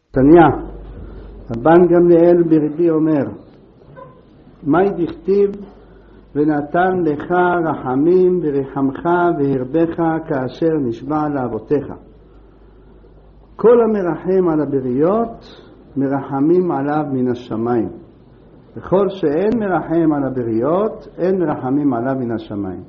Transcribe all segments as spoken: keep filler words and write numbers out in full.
תניא, רבן גמליאל ברבי אומר, מהי דכתיב ונתן לך רחמים ורחמך והרבך כאשר נשבע לאבותיך. כל המרחם על הבריות מרחמים עליו מן השמיים, וכל שאין מרחם על הבריות אין מרחמים עליו מן השמיים.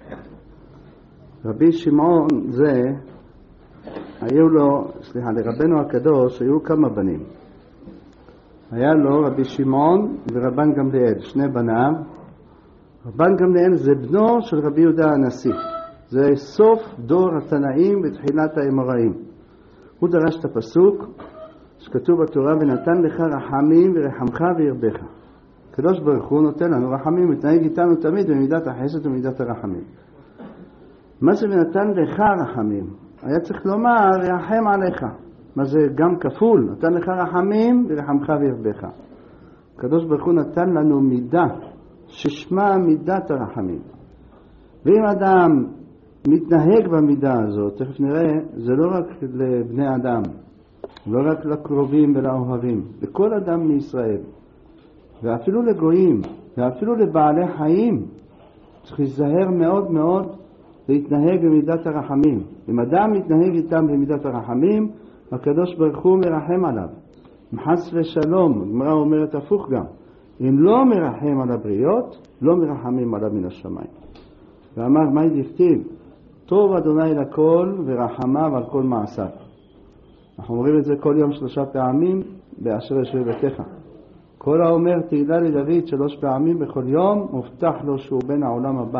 רבי שמעון זה, היו לו, סליחה, לרבנו הקדוש היו כמה בנים. היה לו רבי שמעון ורבן גמליאל, שני בניו. רבן גמליאל זה בנו של רבי יהודה הנשיא. זה סוף דור התנאים בתחילת האמוראים. הוא דרש את הפסוק שכתוב בתורה, ונתן לך רחמים ורחמך וירבך. הקדוש ברוך הוא נותן לנו רחמים, מתנהג איתנו תמיד במידת החסד ומידת הרחמים. מה זה ונתן לך רחמים? היה צריך לומר רחם עליך. מה זה גם כפול? נתן לך רחמים ורחמך וירבך. הקדוש ברוך הוא נתן לנו מידה ששמה מידת הרחמים. ואם אדם מתנהג במידה הזאת, תכף נראה, זה לא רק לבני אדם, לא רק לקרובים ולאוהבים, לכל אדם מישראל, ואפילו לגויים, ואפילו לבעלי חיים, צריך להיזהר מאוד מאוד להתנהג במידת הרחמים. אם אדם מתנהג איתם במידת הרחמים, הקדוש ברוך הוא מרחם עליו. מחס ושלום, הגמרא אומרת הפוך גם. אם לא מרחם על הבריות, לא מרחמים עליו מן השמיים. ואמר, מה דכתיב? טוב אדוני לכל ורחמיו על כל מעשיו. אנחנו אומרים את זה כל יום שלושה פעמים באשר ישב ביתך. כל האומר תהילה לדוד שלוש פעמים בכל יום, מובטח לו שהוא בן העולם הבא.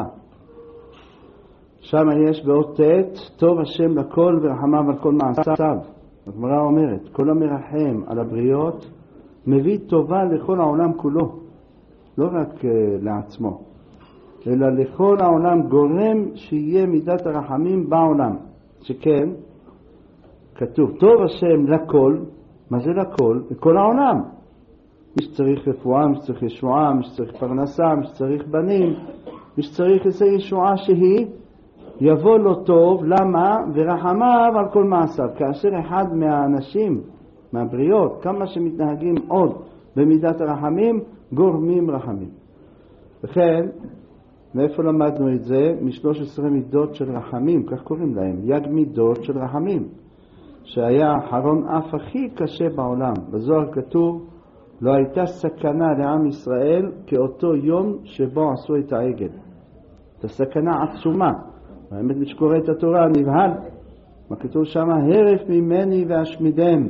שם יש באות ת' טוב השם לכל ורחמיו על כל מעשיו. הגמרא אומרת, כל המרחם על הבריות מביא טובה לכל העולם כולו, לא רק uh, לעצמו, אלא לכל העולם, גורם שיהיה מידת הרחמים בעולם. שכן, כתוב, טוב השם לכל, מה זה לכל? לכל העולם. מי שצריך רפואה, מי שצריך ישועה, מי שצריך פרנסה, מי שצריך בנים, מי שצריך איזו ישועה שהיא, יבוא לו טוב. למה? ורחמיו על כל מעשיו. כאשר אחד מהאנשים, מהבריות, כמה שמתנהגים עוד במידת הרחמים, גורמים רחמים. וכן, מאיפה למדנו את זה? משלוש עשרה מידות של רחמים, כך קוראים להם, יג מידות של רחמים, שהיה האחרון אף הכי קשה בעולם. בזוהר כתוב, לא הייתה סכנה לעם ישראל כאותו יום שבו עשו את העגל. את הסכנה עצומה. האמת מי שקורא את התורה נבהל. מה כתוב שם? הרף ממני ואשמידם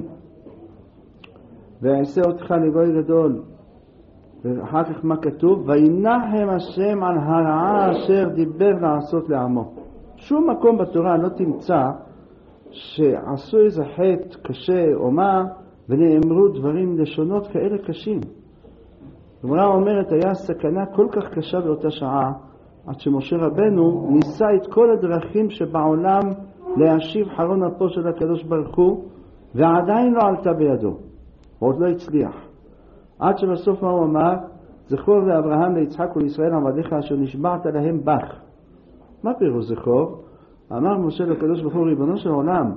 ואעשה אותך לגוי גדול. ואחר כך מה כתוב? וינחם השם על הרעה אשר דיבר לעשות לעמו. שום מקום בתורה לא תמצא שעשו איזה חטא קשה או מה ונאמרו דברים לשונות כאלה קשים. הגמרא אומרת, היה סכנה כל כך קשה באותה שעה, עד שמשה רבנו ניסה את כל הדרכים שבעולם להשיב חרון אפו של הקדוש ברוך הוא, ועדיין לא עלתה בידו, ועוד לא הצליח. עד שבסוף מה הוא אמר? זכור לאברהם ליצחק ולישראל עבדיך אשר נשבעת להם בך. מה פירוש זכור? אמר משה לקדוש ברוך הוא, ריבונו של עולם,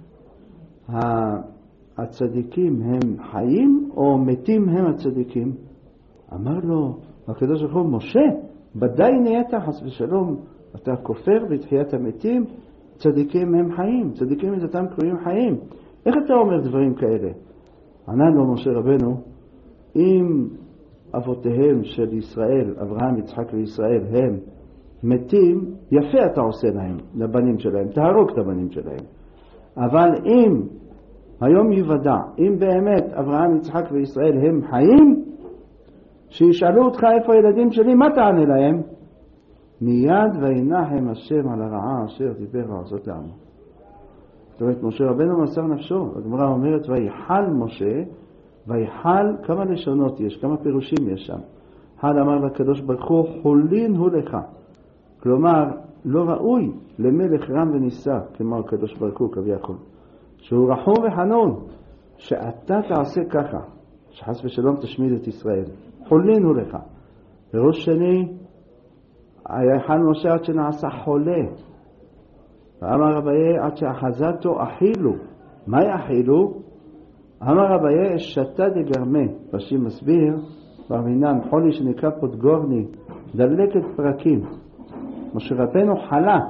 הצדיקים הם חיים או מתים הם הצדיקים? אמר לו הקדוש ברוך הוא, משה, ודאי נהיית חס ושלום, אתה כופר בתחיית המתים, צדיקים הם חיים, צדיקים מזאתם קרויים חיים. איך אתה אומר דברים כאלה? ענה לו משה רבנו, אם אבותיהם של ישראל, אברהם, יצחק וישראל, הם מתים, יפה אתה עושה להם, לבנים שלהם, תהרוג את הבנים שלהם. אבל אם היום יוודע, אם באמת אברהם, יצחק וישראל הם חיים, שישאלו אותך איפה הילדים שלי, מה תענה להם? מיד וינחם השם על הרעה אשר דיבר לעשות לעמו. זאת אומרת, משה רבנו מסר נפשו. הגמרא אומרת, ויחל משה, ויחל, כמה לשונות יש, כמה פירושים יש שם. חל אמר לקדוש ברוך הוא, חולין הוא לך. כלומר, לא ראוי למלך רם ונישא, כמו הקדוש ברוך הוא כביכול. שהוא רחום וחנון, שאתה תעשה ככה, שחס ושלום תשמיד את ישראל. חולין הוא לך. פירוש שני, היחל משה עד שנעשה חולה. ואמר רביי עד שאחזתו אכילו. מה יאכילו? אמר אביי שתה דגרמה, רש"י מסביר במינן חולי שנקרא פוטגורני, דלקת פרקים. משה רבנו חלה,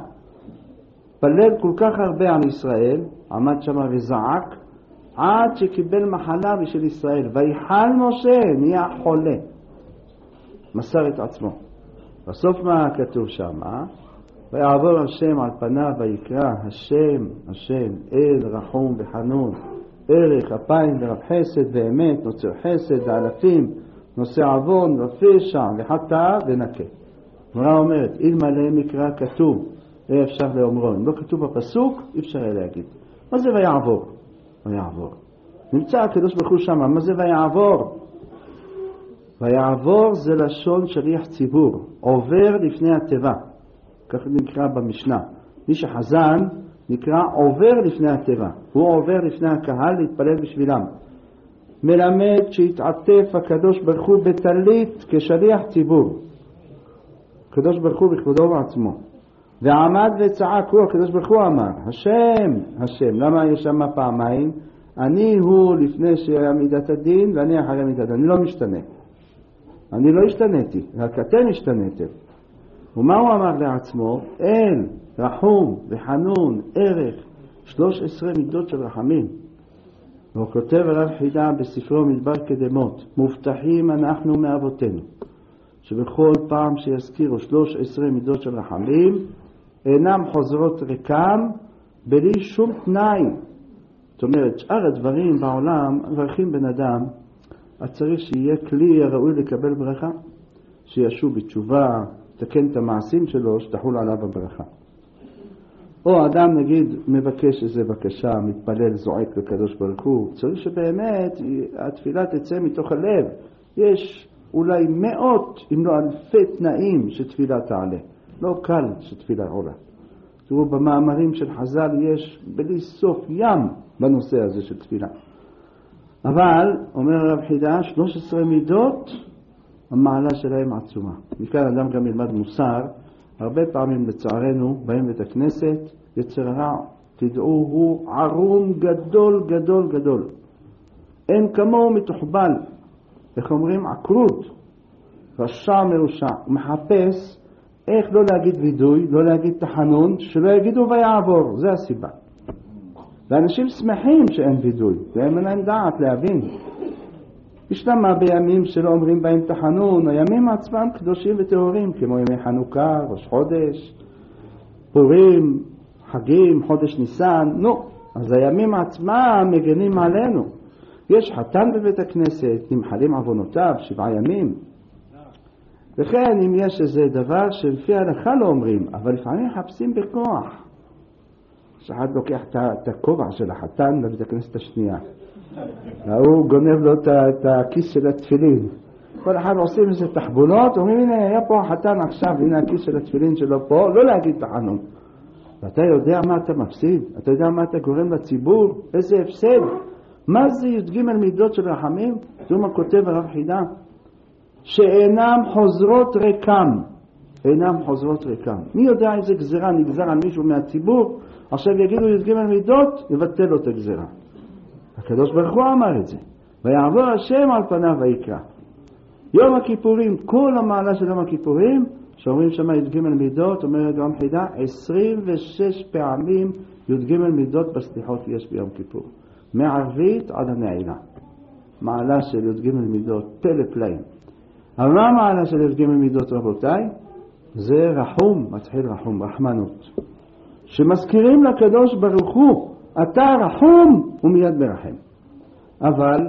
פלל כל כך הרבה על ישראל, עמד שם וזעק עד שקיבל מחלה בשביל ישראל, ויחל משה, נהיה חולה, מסר את עצמו. בסוף מה כתוב שם? אה? ויעבור השם על פניו ויקרא השם, השם, אל רחום וחנון, ערך אפיים ורב חסד ואמת, נוצר חסד ואלפים, נושא עוון ופשע וחטא ונקה. גמרא אומרת, אלמלא מקרא כתוב, אי אפשר לאומרו. אם לא כתוב בפסוק, אי אפשר להגיד. מה זה ויעבור? ויעבור. נמצא הקדוש ברוך הוא שם, מה זה ויעבור? ויעבור זה לשון שליח ציבור, עובר לפני התיבה. כך נקרא במשנה. מי שחזן נקרא עובר לפני התיבה. הוא עובר לפני הקהל להתפלל בשבילם. מלמד שהתעטף הקדוש ברוך הוא בטלית כשליח ציבור. הקדוש ברוך הוא בכבודו בעצמו. ועמד וצעק, הוא הקדוש ברוך הוא אמר, השם, השם. למה יש שם פעמיים? אני הוא לפני שהיה מידת הדין ואני אחרי מידת הדין. אני לא משתנה. אני לא השתניתי, רק אתם השתניתם. ומה הוא אמר לעצמו? אל, רחום וחנון, ערך, שלוש עשרה מידות של רחמים. והוא כותב עליו חידה בספרו מדבר קדמות, מובטחים אנחנו מאבותינו, שבכל פעם שיזכירו שלוש עשרה מידות של רחמים, אינם חוזרות ריקם בלי שום תנאי. זאת אומרת, שאר הדברים בעולם, מברכים בן אדם, אז צריך שיהיה כלי הראוי לקבל ברכה, שישוב בתשובה, תקן את המעשים שלו, שתחול עליו הברכה. או אדם נגיד מבקש איזה בקשה, מתפלל, זועק לקדוש ברוך הוא, צריך שבאמת התפילה תצא מתוך הלב. יש אולי מאות אם לא אלפי תנאים שתפילה תעלה. לא קל שתפילה עולה. תראו, במאמרים של חז"ל יש בלי סוף ים בנושא הזה של תפילה. אבל, אומר הרב חידה, שלוש עשרה מידות, המעלה שלהם עצומה. מכאן אדם גם ילמד מוסר. הרבה פעמים לצערנו, באים בית הכנסת, יצר רע, תדעו, הוא ערום גדול גדול גדול. אין כמוהו מתוחבל. איך אומרים? עקרות. רשע מרושע. הוא מחפש איך לא להגיד וידוי, לא להגיד תחנון, שלא יגידו ויעבור. זה הסיבה. ואנשים שמחים שאין וידוי. והם אין דעת להבין. יש למה בימים שלא אומרים בהם תחנון, הימים עצמם קדושים וטהורים, כמו ימי חנוכה, ראש חודש, פורים, חגים, חודש ניסן, נו, אז הימים עצמם מגנים עלינו. יש חתן בבית הכנסת, נמחלים עוונותיו, שבעה ימים. וכן, אם יש איזה דבר שלפי ההלכה לא אומרים, אבל לפעמים מחפשים בכוח. שאחד לוקח את הכובע של החתן לבית הכנסת השנייה. והוא גונב לו את הכיס של התפילין. כל אחד עושים איזה תחבולות, אומרים, הנה, היה פה החתן עכשיו, הנה הכיס של התפילין שלו פה, לא להגיד תחנון. ואתה יודע מה אתה מפסיד? אתה יודע מה אתה גורם לציבור? איזה הפסד? מה זה י"ג מידות של רחמים? זו מה כותב הרב חידה? שאינם חוזרות ריקם. אינם חוזרות ריקם. מי יודע איזה גזרה נגזר על מישהו מהציבור? עכשיו יגידו י"ג מידות, יבטל לו את הגזרה. הקדוש ברוך הוא אמר את זה. ויעבור השם על פניו ויקרא. יום הכיפורים, כל המעלה של יום הכיפורים, שאומרים שמה י"ג מידות, אומרת גם חידה, עשרים ושש פעמים י"ג מידות בסליחות יש ביום כיפור. מערבית עד הנעילה. מעלה של י"ג מידות, פלא פלאים. אבל מה המעלה של י"ג מידות רבותיי? זה רחום, מתחיל רחום, רחמנות. שמזכירים לקדוש ברוך הוא, אתה רחום ומיד מרחם. אבל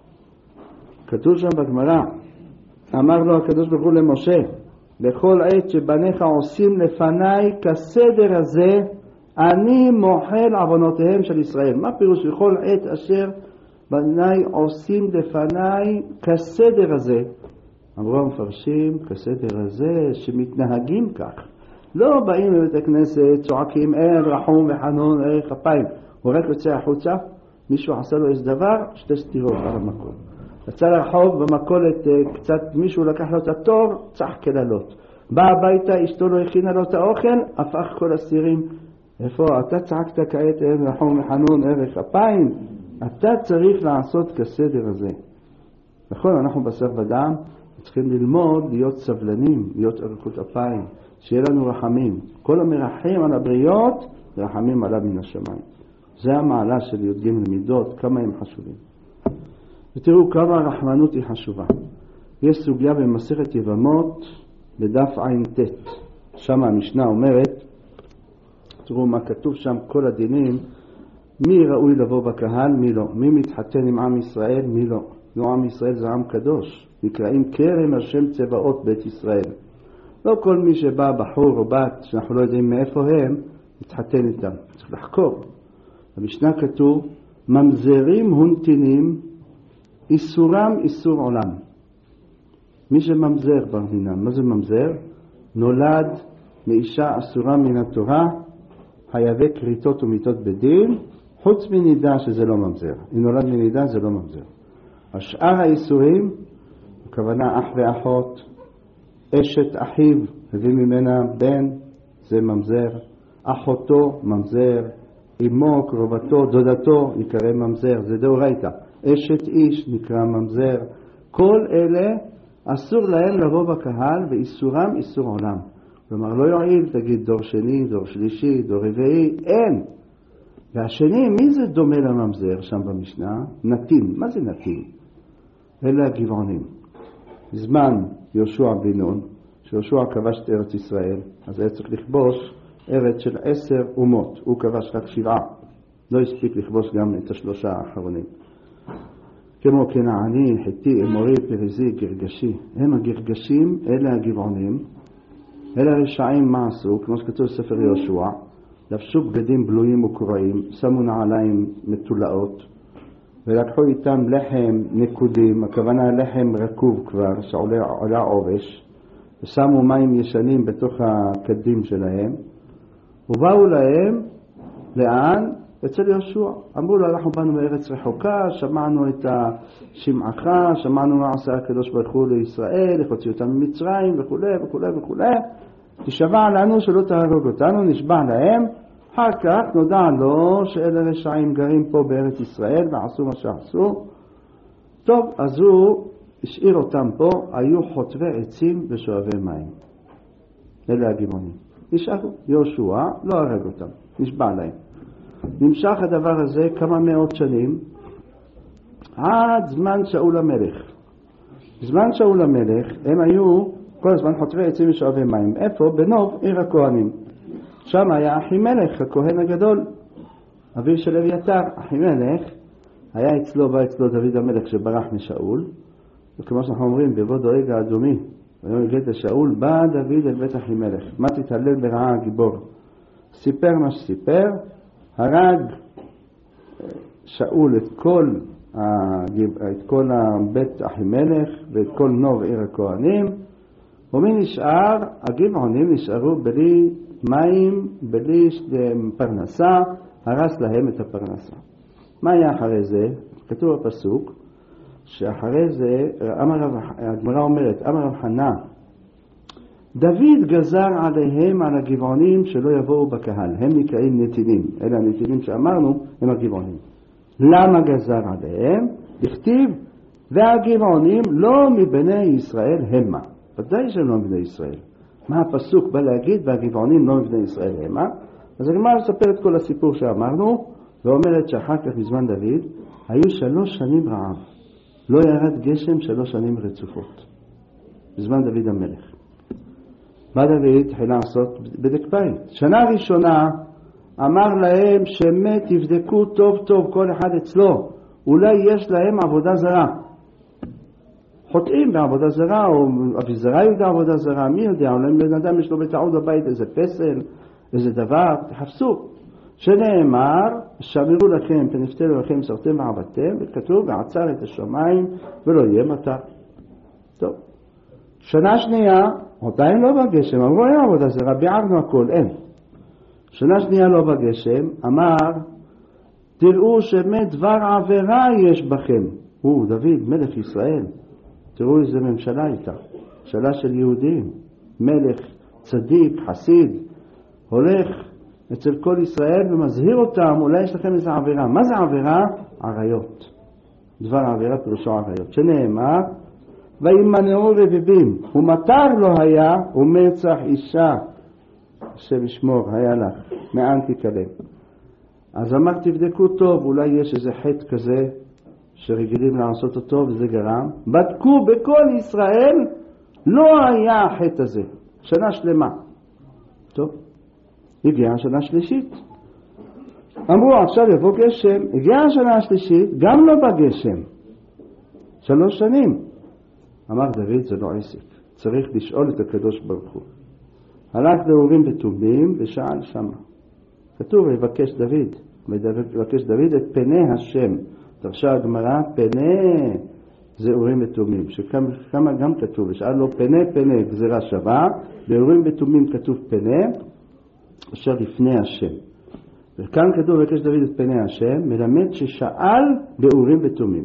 כתוב שם בגמרא, אמר לו הקדוש ברוך הוא למשה, לכל עת שבניך עושים לפניי כסדר הזה, אני מוחל עוונותיהם של ישראל. מה פירוש? לכל עת אשר בניי עושים לפניי כסדר הזה. אמרו המפרשים, כסדר הזה שמתנהגים כך. לא באים לבית הכנסת, צועקים אל רחום וחנון, ערך אפיים. הוא רק יוצא החוצה, מישהו עשה לו איזה דבר, שתי סתירות על המקום. יצא לרחוב במקולת, קצת מישהו לקח לו את התור, צח כללות. בא הביתה, אשתו לא הכינה לו את האוכל, הפך כל הסירים. איפה? אתה צעקת כעת אל רחום וחנון, ערך אפיים. אתה צריך לעשות כסדר הזה. נכון, אנחנו בסוף אדם צריכים ללמוד להיות סבלנים, להיות אריכות אפיים, שיהיה לנו רחמים. כל המרחם על הבריות, רחמים עליו מן השמיים. זה המעלה של להיות ג' מידות, כמה הם חשובים. ותראו כמה הרחמנות היא חשובה. יש סוגיה במסכת יבמות בדף עין תת. שם המשנה אומרת, תראו מה כתוב שם, כל הדינים, מי ראוי לבוא בקהל, מי לא. מי מתחתן עם עם ישראל, מי לא. לא, עם ישראל זה עם קדוש. נקראים כרם השם צבאות בית ישראל. לא כל מי שבא בחור או בת שאנחנו לא יודעים מאיפה הם, מתחתן איתם. צריך לחקור. במשנה כתוב, ממזרים הונתינים, איסורם איסור עולם. מי שממזר במדינה, מה זה ממזר? נולד מאישה אסורה מן התורה, חייבי כריתות ומיתות בדין, חוץ מנידה שזה לא ממזר. אם נולד מנידה זה לא ממזר. השאר האיסורים, הכוונה אח ואחות, אשת אחיו, הביא ממנה בן, זה ממזר, אחותו ממזר, אמו, קרובתו, דודתו, יקרא ממזר, זה דאורייתא. אשת איש נקרא ממזר. כל אלה אסור להם לבוא בקהל, ואיסורם איסור עולם. כלומר, לא יועיל, תגיד דור שני, דור שלישי, דור רביעי, אין. והשני, מי זה דומה לממזר שם במשנה? נתין. מה זה נתין? אלה הגבעונים. בזמן יהושע בן נון, שיהושע כבש את ארץ ישראל, אז היה צריך לכבוש ארץ של עשר אומות. הוא כבש רק שבעה. לא הספיק לכבוש גם את השלושה האחרונים. כמו כנעני, חיתי, אמורי, פריזי, גרגשי. הם הגרגשים, אלה הגבעונים. אלה הרשעים מה עשו, כמו שכתוב בספר יהושע, לבשו בגדים בלויים וקוראים, שמו נעליים מתולאות, ולקחו איתם לחם נקודים, הכוונה לחם רקוב כבר, שעולה עובש, ושמו מים ישנים בתוך הקדים שלהם, ובאו להם, לאן? אצל יהושע. אמרו לו, אנחנו באנו מארץ רחוקה, שמענו את השמעך, שמענו מה עשה הקדוש ברוך הוא לישראל, איך הוציא אותם ממצרים וכו' וכו' וכו'. תשבע לנו שלא תהרוג אותנו, נשבע להם. אחר כך נודע לו שאלה רשעים גרים פה בארץ ישראל ועשו מה שעשו. טוב, אז הוא השאיר אותם פה, היו חוטבי עצים ושואבי מים. אלה הגבעונים. נשארו, יהושע לא הרג אותם, נשבע להם. נמשך הדבר הזה כמה מאות שנים, עד זמן שאול המלך. בזמן שאול המלך הם היו כל הזמן חוטבי עצים ושואבי מים. איפה? בנוב, עיר הכהנים. שם היה אחימלך, הכהן הגדול, אביו של אביתר. אחימלך היה אצלו, בא אצלו דוד המלך שברח משאול, וכמו שאנחנו אומרים, בבוא דואג האדומי, ויום הגעת לשאול, בא דוד אל בית אחימלך. מה תתעלל ברעה הגיבור? סיפר מה שסיפר, הרג שאול את כל, את כל בית אחימלך ואת כל נוב עיר הכהנים, ומי נשאר? הגבעונים נשארו בלי מים, בלי פרנסה, הרס להם את הפרנסה. מה היה אחרי זה? כתוב בפסוק שאחרי זה, הגמרא אומרת, אמר רב חנא, דוד גזר עליהם, על הגבעונים, שלא יבואו בקהל. הם נקראים נתינים. אלה הנתינים שאמרנו, הם הגבעונים. למה גזר עליהם? הכתיב, והגבעונים לא מבני ישראל המה. ודאי שהם לא מבני ישראל. מה הפסוק בא להגיד? והגבעונים לא מבני ישראל המה. אז הגמרא מספרת כל הסיפור שאמרנו, ואומרת שאחר כך בזמן דוד, היו שלוש שנים רעב. לא ירד גשם שלוש שנים רצופות. בזמן דוד המלך. בא דוד התחיל לעשות בדק בית. שנה ראשונה אמר להם שמת תבדקו טוב טוב כל אחד אצלו. אולי יש להם עבודה זרה. חוטאים בעבודה זרה, או אביזרה יודע עבודה זרה, מי יודע? אולי בן אדם יש לו בטעות בבית איזה פסל, איזה דבר, תחפשו. שנאמר, שמרו לכם, פנפתלו לכם, סרתם ועבדתם, וכתוב, ועצר את השמיים, ולא יהיה מטר. טוב. שנה שנייה, עדיין לא בגשם, אמרו אין עבודה זרה, ביערנו הכל, אין. שנה שנייה לא בגשם, אמר, תראו שמת דבר עבירה יש בכם. הוא, דוד, מלך ישראל. תראו איזה ממשלה הייתה. ממשלה של יהודים. מלך, צדיק, חסיד, הולך אצל כל ישראל ומזהיר אותם, אולי יש לכם איזה עבירה. מה זה עבירה? עריות. דבר עבירה פירושו עריות. שנאמר, וימנעו רביבים, ומטר לא היה, ומרצח אישה, השם ישמור, היה לך, מאן תיכלם. אז אמר, תבדקו טוב, אולי יש איזה חטא כזה, שרגילים לעשות אותו, וזה גרם. בדקו בכל ישראל, לא היה החטא הזה. שנה שלמה. טוב, הגיעה השנה שלישית. אמרו, עכשיו יבוא גשם. הגיעה השנה השלישית, גם לא בגשם. שלוש שנים. אמר דוד, זה לא עסק. צריך לשאול את הקדוש ברוך הוא. הלך לאורים ותומים ושאל שמה. כתוב, יבקש דוד. יבקש דוד את פני השם. תרשה הגמרא, פני זה אורים ותומים. שכמה גם כתוב, ושאל לו פני פני גזירה שווה, באורים ותומים כתוב פני, אשר לפני השם. וכאן כתוב, יבקש דוד את פני השם, מלמד ששאל באורים ותומים.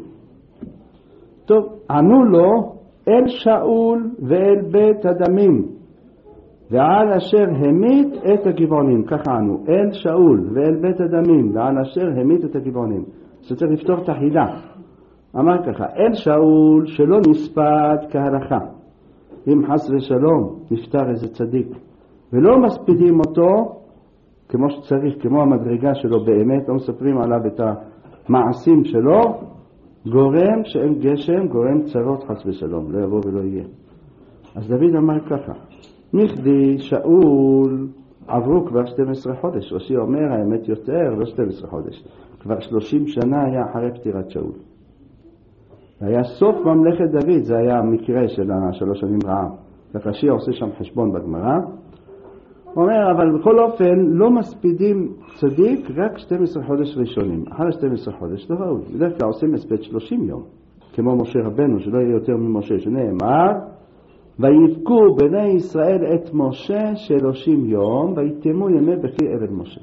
טוב, ענו לו, אל שאול ואל בית הדמים, ועל אשר המית את הגבעונים. ככה ענו, אל שאול ואל בית הדמים, ועל אשר המית את הגבעונים. זה צריך לפתור את החידה. אמר ככה, אל שאול שלא נספד כהלכה. אם חס ושלום נפטר איזה צדיק, ולא מספידים אותו כמו שצריך, כמו המדרגה שלו באמת, לא מספרים עליו את המעשים שלו, גורם שאין גשם, גורם צרות חס ושלום, לא יבוא ולא יהיה. אז דוד אמר ככה, מכדי שאול עברו כבר שתים עשרה חודש, רש"י אומר האמת יותר, לא שתים עשרה חודש, כבר שלושים שנה היה אחרי פטירת שאול. היה סוף ממלכת דוד, זה היה המקרה של השלוש שנים רעב. רש"י עושה שם חשבון בגמרא, הוא אומר, אבל בכל אופן לא מספידים צדיק רק שתים עשרה חודש ראשונים. אחרי שתים עשרה חודש לא ראוי. בדרך כלל עושים הספד שלושים יום, כמו משה רבנו, שלא יהיה יותר ממשה, שנאמר, ויבכו בני ישראל את משה שלושים יום, ויתמו ימי בכי עבד משה.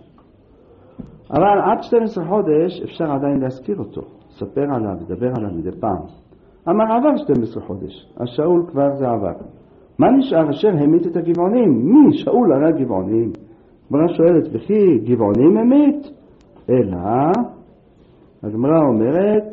אבל עד שתים עשרה חודש אפשר עדיין להזכיר אותו, ספר עליו, לדבר עליו מדי פעם. אמר עבר שתים עשרה חודש, אז שאול כבר זה עבר. מה נשאר אשר המית את הגבעונים? מי? שאול הרג גבעונים. הגמרא שואלת, וכי גבעונים המית? אלא, הגמרא אומרת,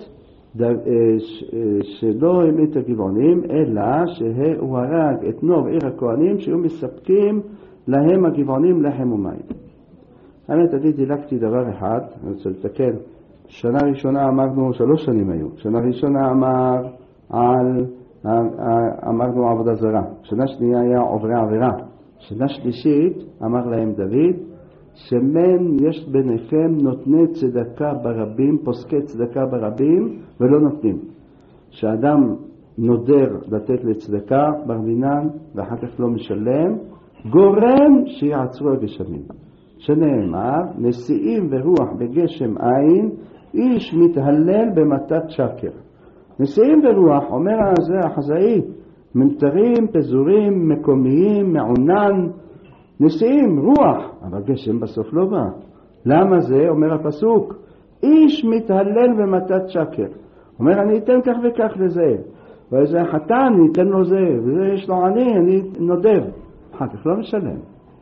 שלא המית הגבעונים, אלא שהוא הרג את נוב עיר הכהנים, שהיו מספקים להם הגבעונים לחם ומים. האמת, אני דילגתי דבר אחד, אני רוצה לתקן. שנה ראשונה אמרנו, שלוש שנים היו. שנה ראשונה אמר על... אמרנו עבודה זרה. שנה שנייה היה עוברי עבירה. שנה שלישית אמר להם דוד, שמן יש ביניכם נותני צדקה ברבים, פוסקי צדקה ברבים, ולא נותנים. שאדם נודר לתת לצדקה ברמינן, ואחר כך לא משלם, גורם שיעצרו הגשמים. שנאמר, נשיאים ורוח בגשם עין, איש מתהלל במתת שקר. נשיאים ורוח, אומר הזה החזאי, מנתרים, פזורים, מקומיים, מעונן, נשיאים, רוח, אבל גשם בסוף לא בא. למה זה? אומר הפסוק, איש מתהלל במתת שקר. אומר, אני אתן כך וכך לזה, ואיזה חתן, אני אתן לו זה, וזה יש לו עני, אני נודב. אחר כך לא משלם.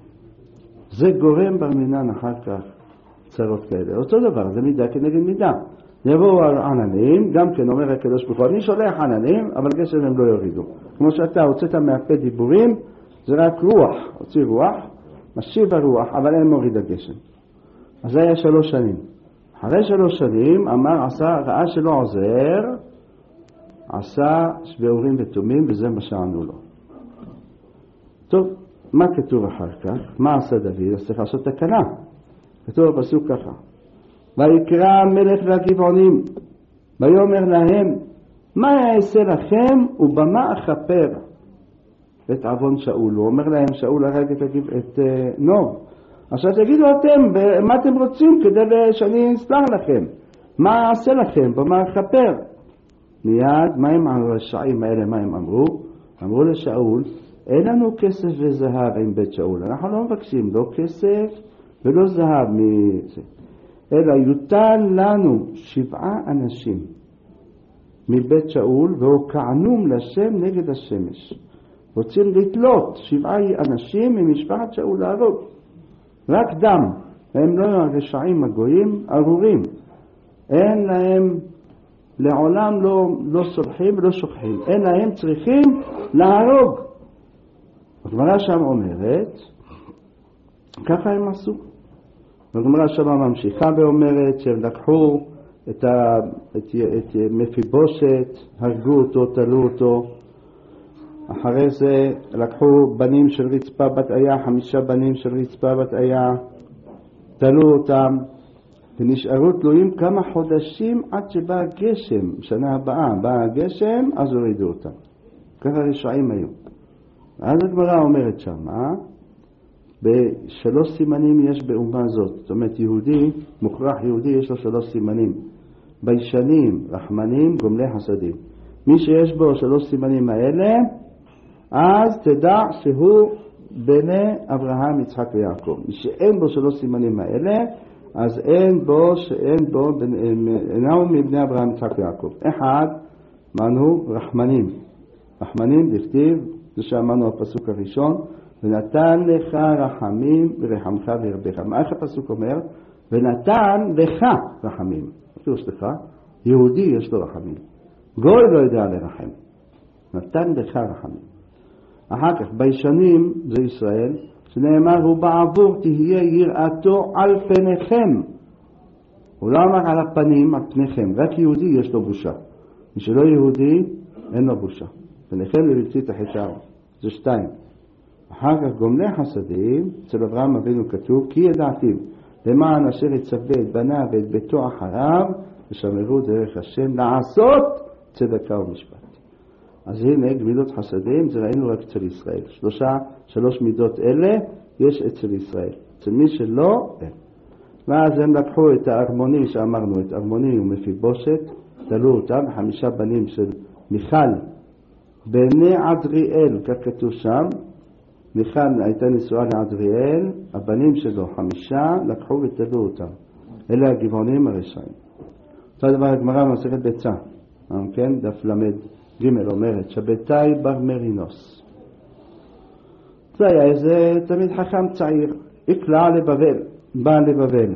זה גורם ברמינן אחר כך צרות כאלה. אותו דבר, זה מידה כנגד מידה. יבואו עננים, גם כן אומר הקדוש ברוך הוא, אני שולח עננים, אבל גשם הם לא יורידו. כמו שאתה הוצאת מהפה דיבורים, זה רק רוח, הוציא רוח, משיב הרוח, אבל אין מוריד הגשם. אז זה היה שלוש שנים. אחרי שלוש שנים, אמר, עשה, ראה שלא עוזר, עשה שבעורים ותומים, וזה מה שענו לו. טוב, מה כתוב אחר כך? מה עשה דוד? אז צריך לעשות תקנה. כתוב בפסוק ככה, ויקרא המלך והגבעונים, ויאמר להם, מה יעשה לכם ובמה אכפר את עוון שאול? הוא אומר להם, שאול הרג את, הגב... את uh, נוב. עכשיו תגידו אתם, מה אתם רוצים כדי שאני אסלח לכם? מה אעשה לכם? במה אכפר? מיד, מה הם הרשעים האלה, מה הם אמרו? אמרו לשאול, אין לנו כסף וזהב עם בית שאול. אנחנו לא מבקשים, לא כסף ולא זהב מזה. אלא יוטל לנו שבעה אנשים מבית שאול, והוקענום לשם נגד השמש. רוצים לתלות שבעה אנשים ממשפחת שאול להרוג. רק דם. הם לא הרשעים הגויים, ארורים. אין להם, לעולם לא, לא סולחים ולא שוכחים, אין להם צריכים להרוג. הגמרא שם אומרת, ככה הם עשו. הגמרא שם ממשיכה ואומרת שהם לקחו את, ה, את, את מפיבושת, הרגו אותו, תלו אותו. אחרי זה לקחו בנים של רצפה בת איה, חמישה בנים של רצפה בת איה, תלו אותם, ונשארו תלויים כמה חודשים עד שבא הגשם. שנה הבאה בא הגשם, אז הורידו אותם. ככה רשעים היו. אז הגמרא אומרת שם, אה? בשלוש סימנים יש באומה זאת. זאת אומרת, יהודי, מוכרח יהודי, יש לו שלוש סימנים. ביישנים, רחמנים, גומלי חסדים. מי שיש בו שלוש סימנים האלה, אז תדע שהוא בני אברהם, יצחק ויעקב. מי שאין בו שלוש סימנים האלה, אז אין בו, שאין בו, אינו מבני אברהם, יצחק ויעקב. אחד, מנו רחמנים. רחמנים, דכתיב, זה שאמרנו הפסוק הראשון, ונתן לך רחמים ורחמך וירבך. מה איך הפסוק אומר? ונתן לך רחמים. אפילו שלך, יהודי יש לו רחמים. גוי לא יודע לרחם. נתן לך רחמים. אחר כך, ביישנים, זה ישראל, שנאמר, הוא בעבור תהיה יראתו על פניכם. הוא לא אמר על הפנים, על פניכם. רק יהודי יש לו בושה. מי שלא יהודי, אין לו בושה. פניכם לבלתי תחתיו. זה שתיים. אחר כך גומלי חסדים, אצל אברהם אבינו כתוב, כי ידעתים למען אשר יצווה את בניו ואת ביתו אחריו, ושמרו דרך השם לעשות צדקה ומשפט. אז הנה גמילות חסדים, זה ראינו רק אצל ישראל. שלושה, שלוש מידות אלה יש אצל ישראל. אצל מי שלא, אין. ואז הם לקחו את הארמוני שאמרנו, את ארמוני ומפיבושת, תלו אותם, חמישה בנים של מיכל, בני עדריאל, כך כתוב שם. מיכל הייתה נשואה לעדריאל, הבנים שלו, חמישה, לקחו ותלו אותם. אלה הגבעונים הרשעים. אותו דבר הגמרא במסכת ביצה, כן? דף למד ג' אומרת, שבתאי בר מרינוס. זה היה איזה תמיד חכם צעיר, יקלע לבבל, בא לבבל.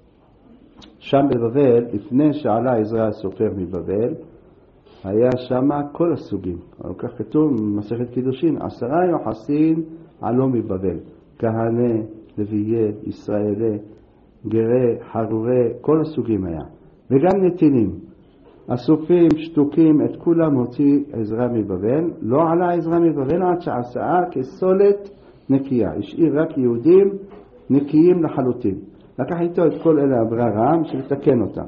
שם בבבל, לפני שעלה עזרא הסופר מבבל, היה שם כל הסוגים. אבל כך כתוב במסכת קידושין, עשרה יוחסין עלו מבבל. כהנה, לוויה, ישראלי, גרה, חרורי, כל הסוגים היה. וגם נתינים. הסופים, שטוקים, את כולם הוציא עזרא מבבל. לא עלה עזרא מבבל עד שעשה כסולת נקייה. השאיר רק יהודים נקיים לחלוטין. לקח איתו את כל אלה הבררם שלתקן אותם.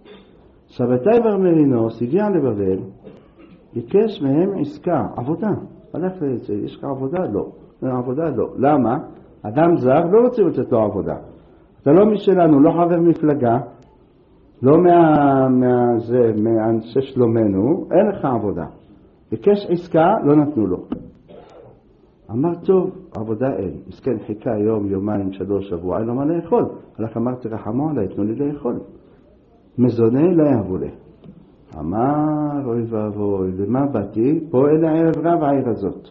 שבתאי בר מרינוס הגיע לבבל, ביקש מהם עסקה, עבודה. הלך לזה, יש לך עבודה? לא. עבודה לא. למה? אדם זר לא רוצה לתת לו עבודה. אתה לא משלנו, לא חבר מפלגה, לא מה, מה, זה, מאנשי שלומנו, אין לך עבודה. ביקש עסקה, לא נתנו לו. אמר טוב, עבודה אין. מסכן חיכה יום, יומיים, שלוש, שבוע, אין לו מה לאכול. הלך אמר תרחמו עליי, תנו לי לאכול. מזונה לא יעבו לי. אמר, אוי ואבוי, ומה באתי? פה אלה ערב רב העיר הזאת.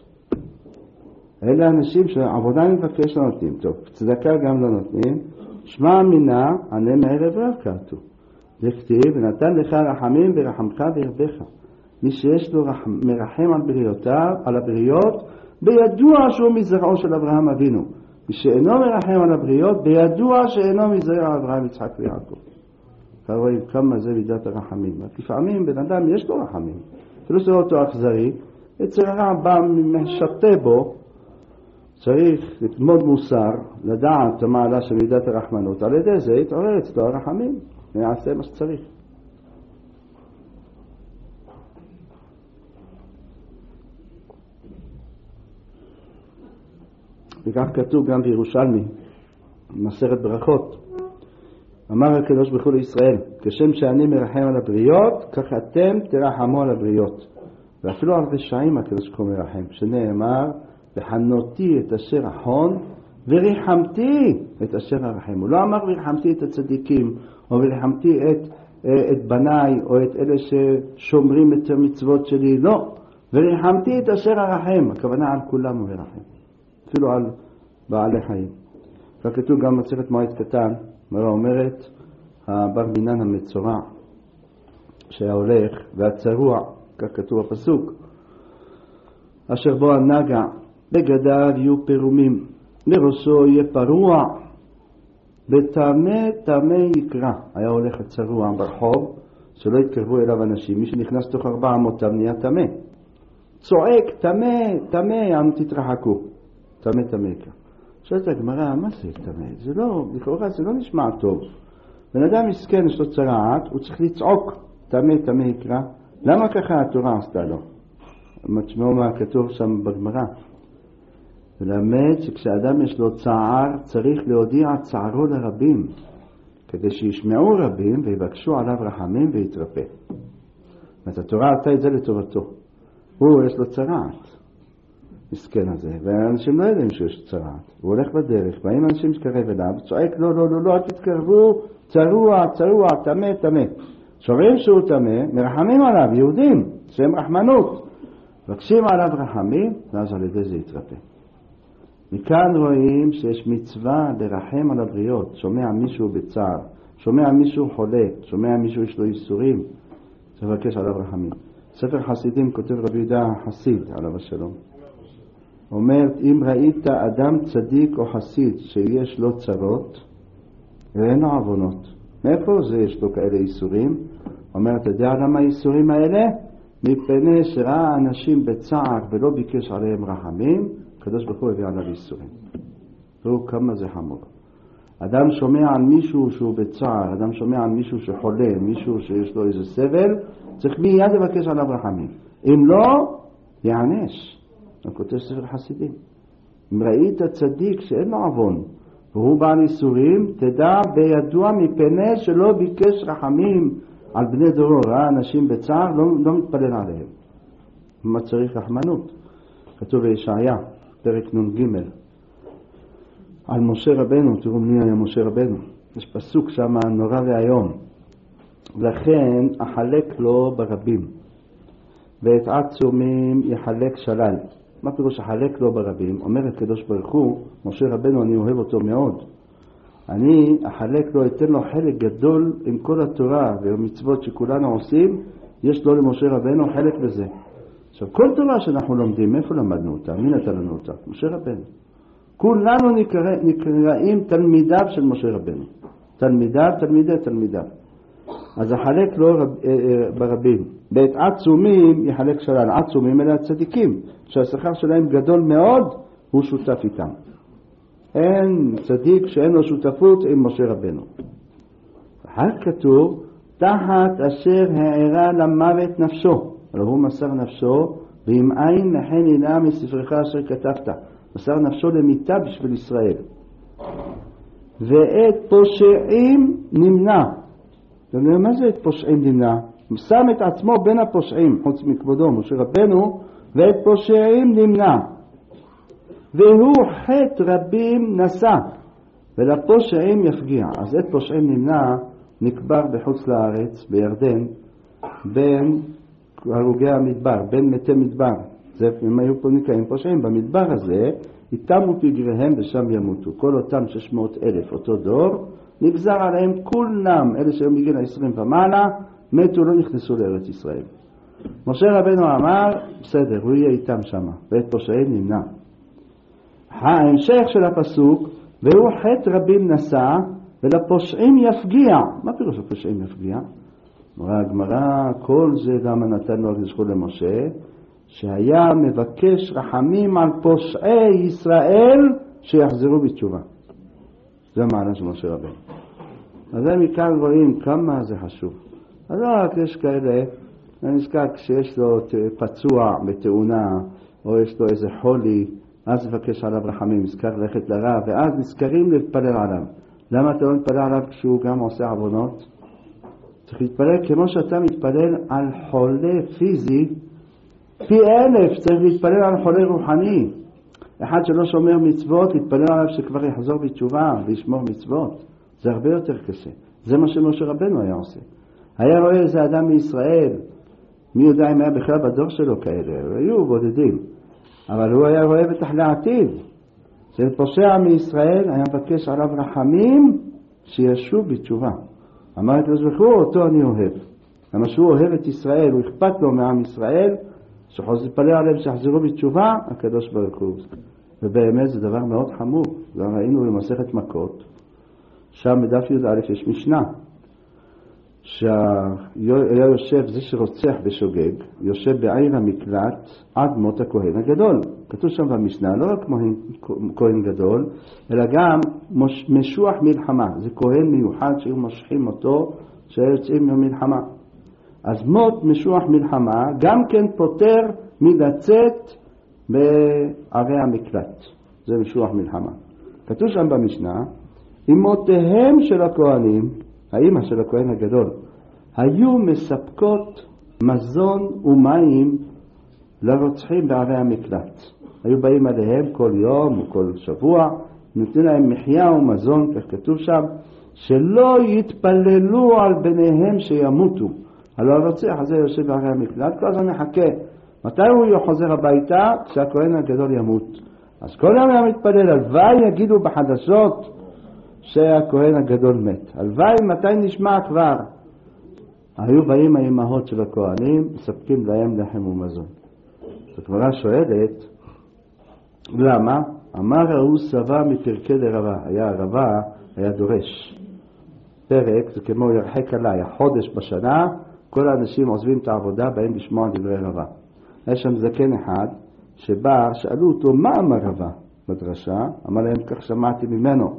אלה אנשים שעבודה מבקש לא נותנים. טוב, צדקה גם לא נותנים. שמע מינה, ענה מערב רב כתוב. לכתיב, ונתן לך רחמים ורחמך וירבך. מי שיש לו רח... מרחם על בריאותיו, על הבריות, בידוע שהוא מזרעו של אברהם אבינו. מי שאינו מרחם על הבריות, בידוע שאינו מזרע אברהם יצחק ויעקב. רואים כמה זה מידת הרחמים. לפעמים בן אדם יש לו רחמים. אפילו שזה אותו אכזרי, אצל הרמב"ם משתה בו, צריך לתמוד מוסר, לדעת את המעלה של מידת הרחמנות. על ידי זה יתעורר אצלו הרחמים. ויעשה מה שצריך. וכך כתוב גם בירושלמי, מסכת ברכות. אמר הקדוש ברוך הוא לישראל, כשם שאני מרחם על הבריות, כך אתם תרחמו על הבריות. ואפילו על רשעים הקדוש ברוך הוא מרחם, שנאמר, וחנותי את אשר אחון, וריחמתי את אשר הרחם. הוא לא אמר וריחמתי את הצדיקים, או וריחמתי את, את בניי, או את אלה ששומרים את המצוות שלי, לא. וריחמתי את אשר הרחם, הכוונה על כולם הוא מרחם. אפילו על בעלי חיים. כך כתוב גם מסכת מועד קטן, מראה אומרת, הבר מינן המצורע, שהיה הולך, והצרוע, כך כתוב בפסוק, אשר בו הנגע, בגדיו יהיו פירומים, לראשו יהיה פרוע, וטמא טמא יקרא. היה הולך הצרוע ברחוב, שלא יתקרבו אליו אנשים, מי שנכנס תוך ארבע אמות נהיה טמא. צועק, טמא, טמא, אנו תתרחקו. טמא טמא יקרא. שואלת הגמרא, מה זה טמא? זה לא, לכאורה זה לא נשמע טוב. בן אדם מסכן, יש לו צרעת, הוא צריך לצעוק, טמא טמא יקרא. למה ככה התורה עשתה לו? תשמעו מה כתוב שם בגמרא. ולמד שכשאדם יש לו צער, צריך להודיע צערו לרבים, כדי שישמעו רבים ויבקשו עליו רחמים ויתרפא. אז התורה עשתה את זה לטובתו. הוא יש לו צרעת, מסכן הזה, והאנשים לא יודעים שיש צרעת. הוא הולך בדרך, באים אנשים שקרב אליו, צועק, לא, לא, לא, לא, תתקרבו, צרוע, צרוע, טמא, טמא. שומעים שהוא טמא, מרחמים עליו, יהודים, שהם רחמנות. מבקשים עליו רחמים, ואז על ידי זה יתרפא. מכאן רואים שיש מצווה לרחם על הבריות. שומע מישהו בצער, שומע מישהו חולה, שומע מישהו יש לו ייסורים, צריך לבקש עליו רחמים. ספר חסידים כותב רבי יהודה חסיד עליו השלום, אומר, אם ראית אדם צדיק או חסיד שיש לו צרות ואין לו עוונות, מאיפה זה יש לו כאלה ייסורים? אומר, אתה יודע למה הייסורים האלה? מפני שראה אנשים בצער ולא ביקש עליהם רחמים, הקדוש ברוך הוא הביא עליו ייסורים. תראו כמה זה חמור. אדם שומע על מישהו שהוא בצער, אדם שומע על מישהו שחולה, מישהו שיש לו איזה סבל, צריך מיד לבקש עליו רחמים. אם לא, יענש. הוא כותב ספר חסידים. אם ראית צדיק שאין לו עוון, והוא בעל ייסורים, תדע בידוע מפני שלא ביקש רחמים על בני דורו. ראה אנשים בצער, לא, לא מתפלל עליהם. מה צריך רחמנות? כתוב בישעיה, פרק נון ג' על משה רבנו, תראו מי היה משה רבנו. יש פסוק שם נורא והיום. לכן אחלק לו ברבים, ואת עצומים יחלק שלל. מה פירוש אחלק לו ברבים? אומר הקדוש ברוך הוא, משה רבנו אני אוהב אותו מאוד. אני אחלק לו, אתן לו חלק גדול עם כל התורה והמצוות שכולנו עושים, יש לו למשה רבנו חלק בזה. עכשיו, כל תורה שאנחנו לומדים, איפה למדנו אותה? מי נתן לנו אותה? משה רבנו. כולנו נקרא, נקראים תלמידיו של משה רבנו. תלמידיו, תלמידי, תלמידיו. אז החלק לו רב, אה, אה, ברבים. בית עצומים יחלק שלל. עצומים אלה הצדיקים, שהשכר שלהם גדול מאוד, הוא שותף איתם. אין צדיק שאין לו שותפות עם משה רבנו. אחר כתוב, תחת אשר הערה למוות נפשו. אבל הוא מסר נפשו, ואם אין לכן הילה מספרך אשר כתבת. מסר נפשו למיטה בשביל ישראל. ואת פושעים נמנע. מה זה את פושעים נמנע? הוא שם את עצמו בין הפושעים, חוץ מכבודו, משה רבנו, ואת פושעים נמנע. והוא חטא רבים נשא, ולפושעים יפגיע. אז את פושעים נמנע נקבר בחוץ לארץ, בירדן, בין הרוגי המדבר, בין מתי מדבר. זה, הם היו פה נקראים פושעים. במדבר הזה, יתמו פגריהם ושם ימותו. כל אותם שש מאות אלף, אותו דור, נגזר עליהם כולם, אלה שהיו מגיל ה-עשרים ומעלה, מתו, לא נכנסו לארץ ישראל. משה רבנו אמר, בסדר, הוא יהיה איתם שם, ואת פושעים נמנע. ההמשך של הפסוק, והוא חטא רבים נשא, ולפושעים יפגיע. מה פירוש הפושעים יפגיע? אמרה הגמרא, כל זה למה נתן לו לזכות למשה, שהיה מבקש רחמים על פושעי ישראל שיחזרו בתשובה. זה המעלה של משה רבנו. אז מכאן רואים כמה זה חשוב. אז רק יש כאלה, אני נזכר כשיש לו פצוע בתאונה, או יש לו איזה חולי, אז מבקש עליו רחמים, נזכר ללכת לרב, ואז נזכרים להתפלל עליו. למה אתה לא מתפלל עליו כשהוא גם עושה עוונות? צריך להתפלל כמו שאתה מתפלל על חולה פיזי, פי אלף צריך להתפלל על חולה רוחני. אחד שלא שומר מצוות, להתפלל עליו שכבר יחזור בתשובה וישמור מצוות. זה הרבה יותר קשה. זה מה שמשה רבנו היה עושה. היה רואה איזה אדם מישראל, מי יודע אם היה בכלל בדור שלו כאלה, היו בודדים. אבל הוא היה רואה בטח לעתיד. של פושע מישראל היה מבקש עליו רחמים שישוב בתשובה. אמר את לזבחו, אותו אני אוהב. למה שהוא אוהב את ישראל, הוא אכפת לו מעם ישראל, שחוזר להתפלל עליהם שיחזרו בתשובה, הקדוש ברוך הוא. ובאמת זה דבר מאוד חמור. גם ראינו במסכת מכות, שם בדף י"א יש משנה, שהיה יושב, זה שרוצח בשוגג, יושב בעיר המקלט עד מות הכהן הגדול. כתוב שם במשנה, לא רק כהן גדול, אלא גם משוח מלחמה. זה כהן מיוחד שהיו משחים אותו, שהיו יוצאים ממלחמה. אז מות משוח מלחמה גם כן פותר מלצאת בערי המקלט. זה משוח מלחמה. כתוב שם במשנה, אמותיהם של הכהנים, האמא של הכהן הגדול, היו מספקות מזון ומים לרוצחים בערי המקלט. היו באים עליהם כל יום או כל שבוע, נותנים להם מחיה ומזון, כך כתוב שם, שלא יתפללו על בניהם שימותו. הלוא הרוצח הזה יושב בערי המקלט, כל הזמן מחכה. מתי הוא חוזר הביתה? כשהכהן הגדול ימות. אז כל יום היה מתפלל, הלוואי יגידו בחדשות שהכהן הגדול מת. הלוואי מתי נשמע כבר? היו באים האימהות של הכהנים, מספקים להם לחם ומזון. הגמרא שואלת, למה? אמר ההוא שבע מפרקי דרבה. היה רבה, היה דורש. פרק זה כמו ירחק עליי, החודש בשנה, כל האנשים עוזבים את העבודה, באים לשמוע דברי רבה. יש שם זקן אחד שבא, שאלו אותו מה אמר רבה בדרשה, אמר להם כך שמעתי ממנו,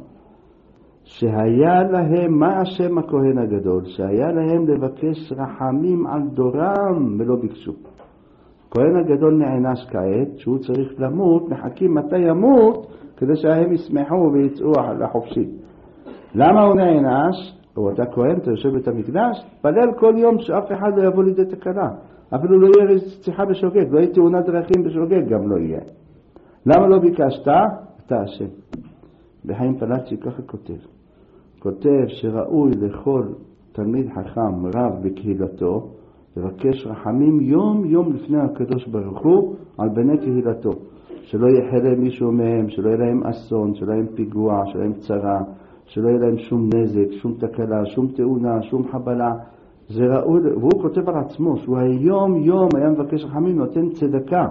שהיה להם, מה השם הכהן הגדול? שהיה להם לבקש רחמים על דורם ולא ביקשו. הכהן הגדול נענש כעת, שהוא צריך למות, מחכים מתי ימות, כדי שהם ישמחו ויצאו לחופשי. למה הוא נענש? הוא אתה כהן, אתה יושב בית המקדש, פלל כל יום שאף אחד לא יבוא לידי תקלה. אפילו לא יהיה שיחה בשוגג, לא יהיה תאונת דרכים בשוגג, גם לא יהיה. למה לא ביקשת? אתה השם. בחיים פלאצ'י ככה כותב. כותב שראוי לכל תלמיד חכם רב בקהילתו, לבקש רחמים יום יום לפני הקדוש ברוך הוא על בני קהילתו. שלא יחלה מישהו מהם, שלא יהיה להם אסון, שלא יהיה להם פיגוע, שלא יהיה להם צרה, שלא יהיה להם שום נזק, שום תקלה, שום תאונה, שום חבלה. זה ראוי, והוא כותב על עצמו שהוא היום יום היה מבקש רחמים, נותן צדקה.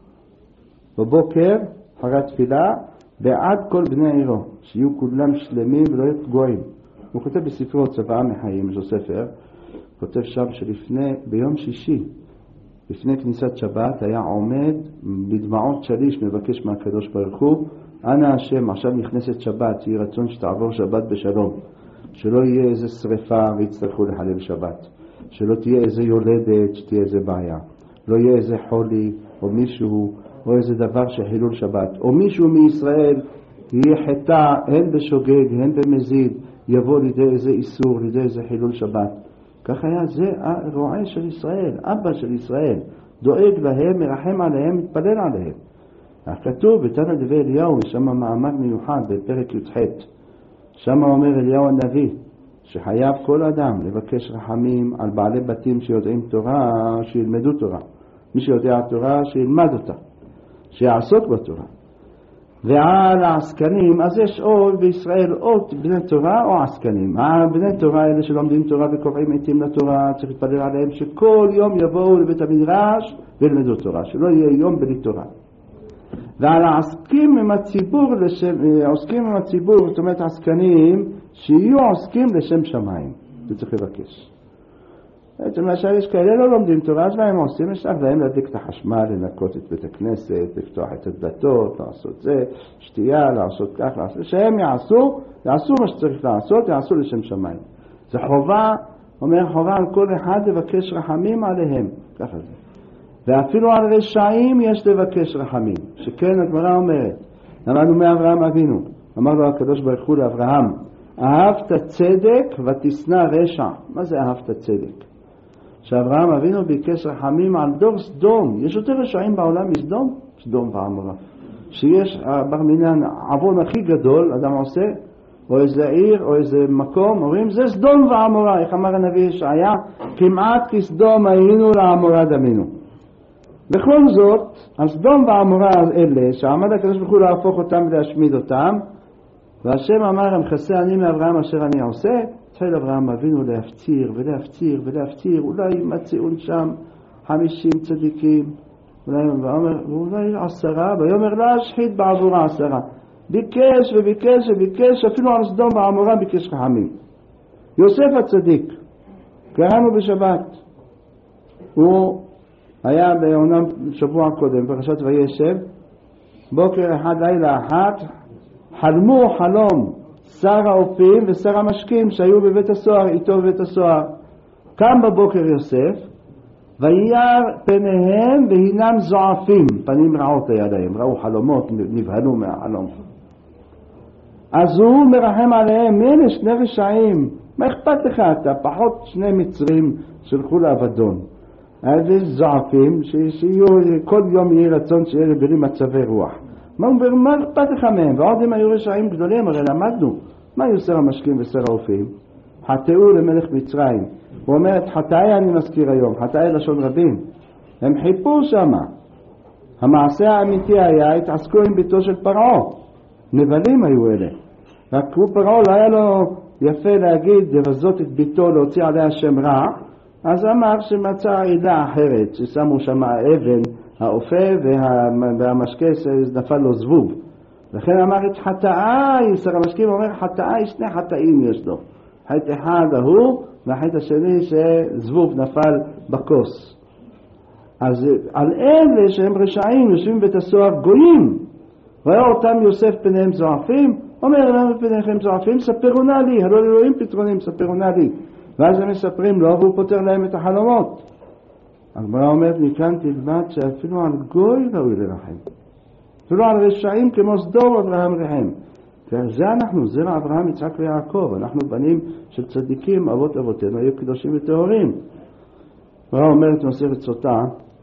בבוקר, אחרי התפילה, בעד כל בני עירו, שיהיו כולם שלמים ולא יהיו פגועים. הוא כותב בספרו צוואה מחיים, יש לו ספר, כותב שם שלפני, ביום שישי, לפני כניסת שבת, היה עומד בדמעות שליש, מבקש מהקדוש ברוך הוא, אנא השם, עכשיו נכנסת שבת, יהיה רצון שתעבור שבת בשלום, שלא יהיה איזה שריפה ויצטרכו לחלל שבת, שלא תהיה איזה יולדת, שתהיה איזה בעיה, לא יהיה איזה חולי, או מישהו, או איזה דבר שחילול שבת, או מישהו מישראל יהיה חטא, הן בשוגג, הן במזיד, יבוא לידי איזה איסור, לידי איזה חילול שבת. כך היה זה הרועה של ישראל, אבא של ישראל, דואג להם, מרחם עליהם, מתפלל עליהם. כתוב בתנא דבי אליהו, יש שם מאמר מיוחד בפרק י"ח, שם אומר אליהו הנביא, שחייב כל אדם לבקש רחמים על בעלי בתים שיודעים תורה, שילמדו תורה. מי שיודע תורה, שילמד אותה, שיעסוק בתורה. ועל העסקנים, אז יש או בישראל או בני תורה או עסקנים. בני תורה האלה שלומדים תורה וקובעים עתים לתורה, צריך להתפלל עליהם שכל יום יבואו לבית המדרש וילמדו תורה, שלא יהיה יום בלי תורה. ועל העסקים עם הציבור, לשם, עוסקים עם הציבור, זאת אומרת עסקנים, שיהיו עוסקים לשם שמיים. זה צריך לבקש. בעצם למשל יש כאלה לא לומדים תורה, אז מה הם עושים? יש להם להדליק את החשמל, לנקות את בית הכנסת, לפתוח את הדלתות, לעשות זה, שתייה, לעשות כך, לעשות. שהם יעשו, יעשו מה שצריך לעשות, יעשו לשם שמיים. זה חובה, אומר חובה על כל אחד לבקש רחמים עליהם. ככה זה. ואפילו על רשעים יש לבקש רחמים. שכן הגמרא אומרת, למדנו מאברהם אבינו, אמר לו הקדוש ברוך הוא לאברהם, אהבת צדק ותשנא רשע. מה זה אהבת צדק? שאברהם אבינו ביקש רחמים על דור סדום. יש יותר רשעים בעולם מסדום? סדום ועמורה. שיש ברמינן עוון הכי גדול, אדם עושה, או איזה עיר, או איזה מקום, אומרים, זה סדום ועמורה. איך אמר הנביא ישעיה? כמעט כסדום היינו לעמורה דמינו. בכל זאת, הסדום ועמורה אלה, שעמד הקדוש ברוך הוא להפוך אותם ולהשמיד אותם, והשם אמר, המכסה אני מאברהם אשר אני עושה, התחיל אברהם אבינו להפציר ולהפציר ולהפציר, אולי מצאו שם חמישים צדיקים, אולי, ואולי עשרה, ויאמר לה שחית בעבורה עשרה. ביקש וביקש וביקש, אפילו על סדום ועמורה ביקש חכמים. יוסף הצדיק, קראנו בשבת, הוא היה בעונם שבוע קודם, פרשת וישב, בוקר אחד לילה אחת, חלמו חלום שר האופים ושר המשקים שהיו בבית הסוהר, איתו בבית הסוהר. קם בבוקר יוסף, וירא פניהם והינם זועפים, פנים רעות היה להם, ראו חלומות, נבהלו מהחלום. אז הוא מרחם עליהם, הנה שני רשעים, מה אכפת לך אתה? פחות שני מצרים שלחו לאבדון. אז יש זועפים, שיהיו, כל יום יהיה רצון שיהיה בלי מצבי רוח. מה אומר, מה אכפת לך מהם? ועוד הם היו רשעים גדולים, הרי למדנו. מה היו שר המשקים ושר האופים? חטאו למלך מצרים. הוא אומר, את חטאי אני מזכיר היום, חטאי לשון רבים. הם חיפו שמה. המעשה האמיתי היה, התעסקו עם ביתו של פרעה. נבלים היו אלה. רק הוא פרעה לא היה לו יפה להגיד, לבזות את ביתו, להוציא עליה שם רע. אז אמר שמצא עילה אחרת, ששמו שם האבן, האופה וה... והמשקה נפל לו זבוב. לכן אמר את חטאי, שר המשקים אומר חטאי, שני חטאים יש לו. חטא אחד ההוא, והחטא השני שזבוב נפל בכוס. אז על אלה שהם רשעים, יושבים בבית הסוהר גויים, ראה אותם יוסף פניהם זועפים, אומר למה פניהם זועפים? ספרו נא לי, הלא אלוהים פתרונים, ספרו נא לי. ואז הם מספרים לו, והוא פותר להם את החלומות. הגמרא אומרת, מכאן תלמד שאפילו על גוי ראוי לרחם. אפילו על רשעים כמו סדום אברהם רחם. זה אנחנו, זרע אברהם, יצחק ויעקב. אנחנו בנים של צדיקים, אבות אבותינו, היו קדושים וטהורים. הגמרא אומרת, מסכת סוטה,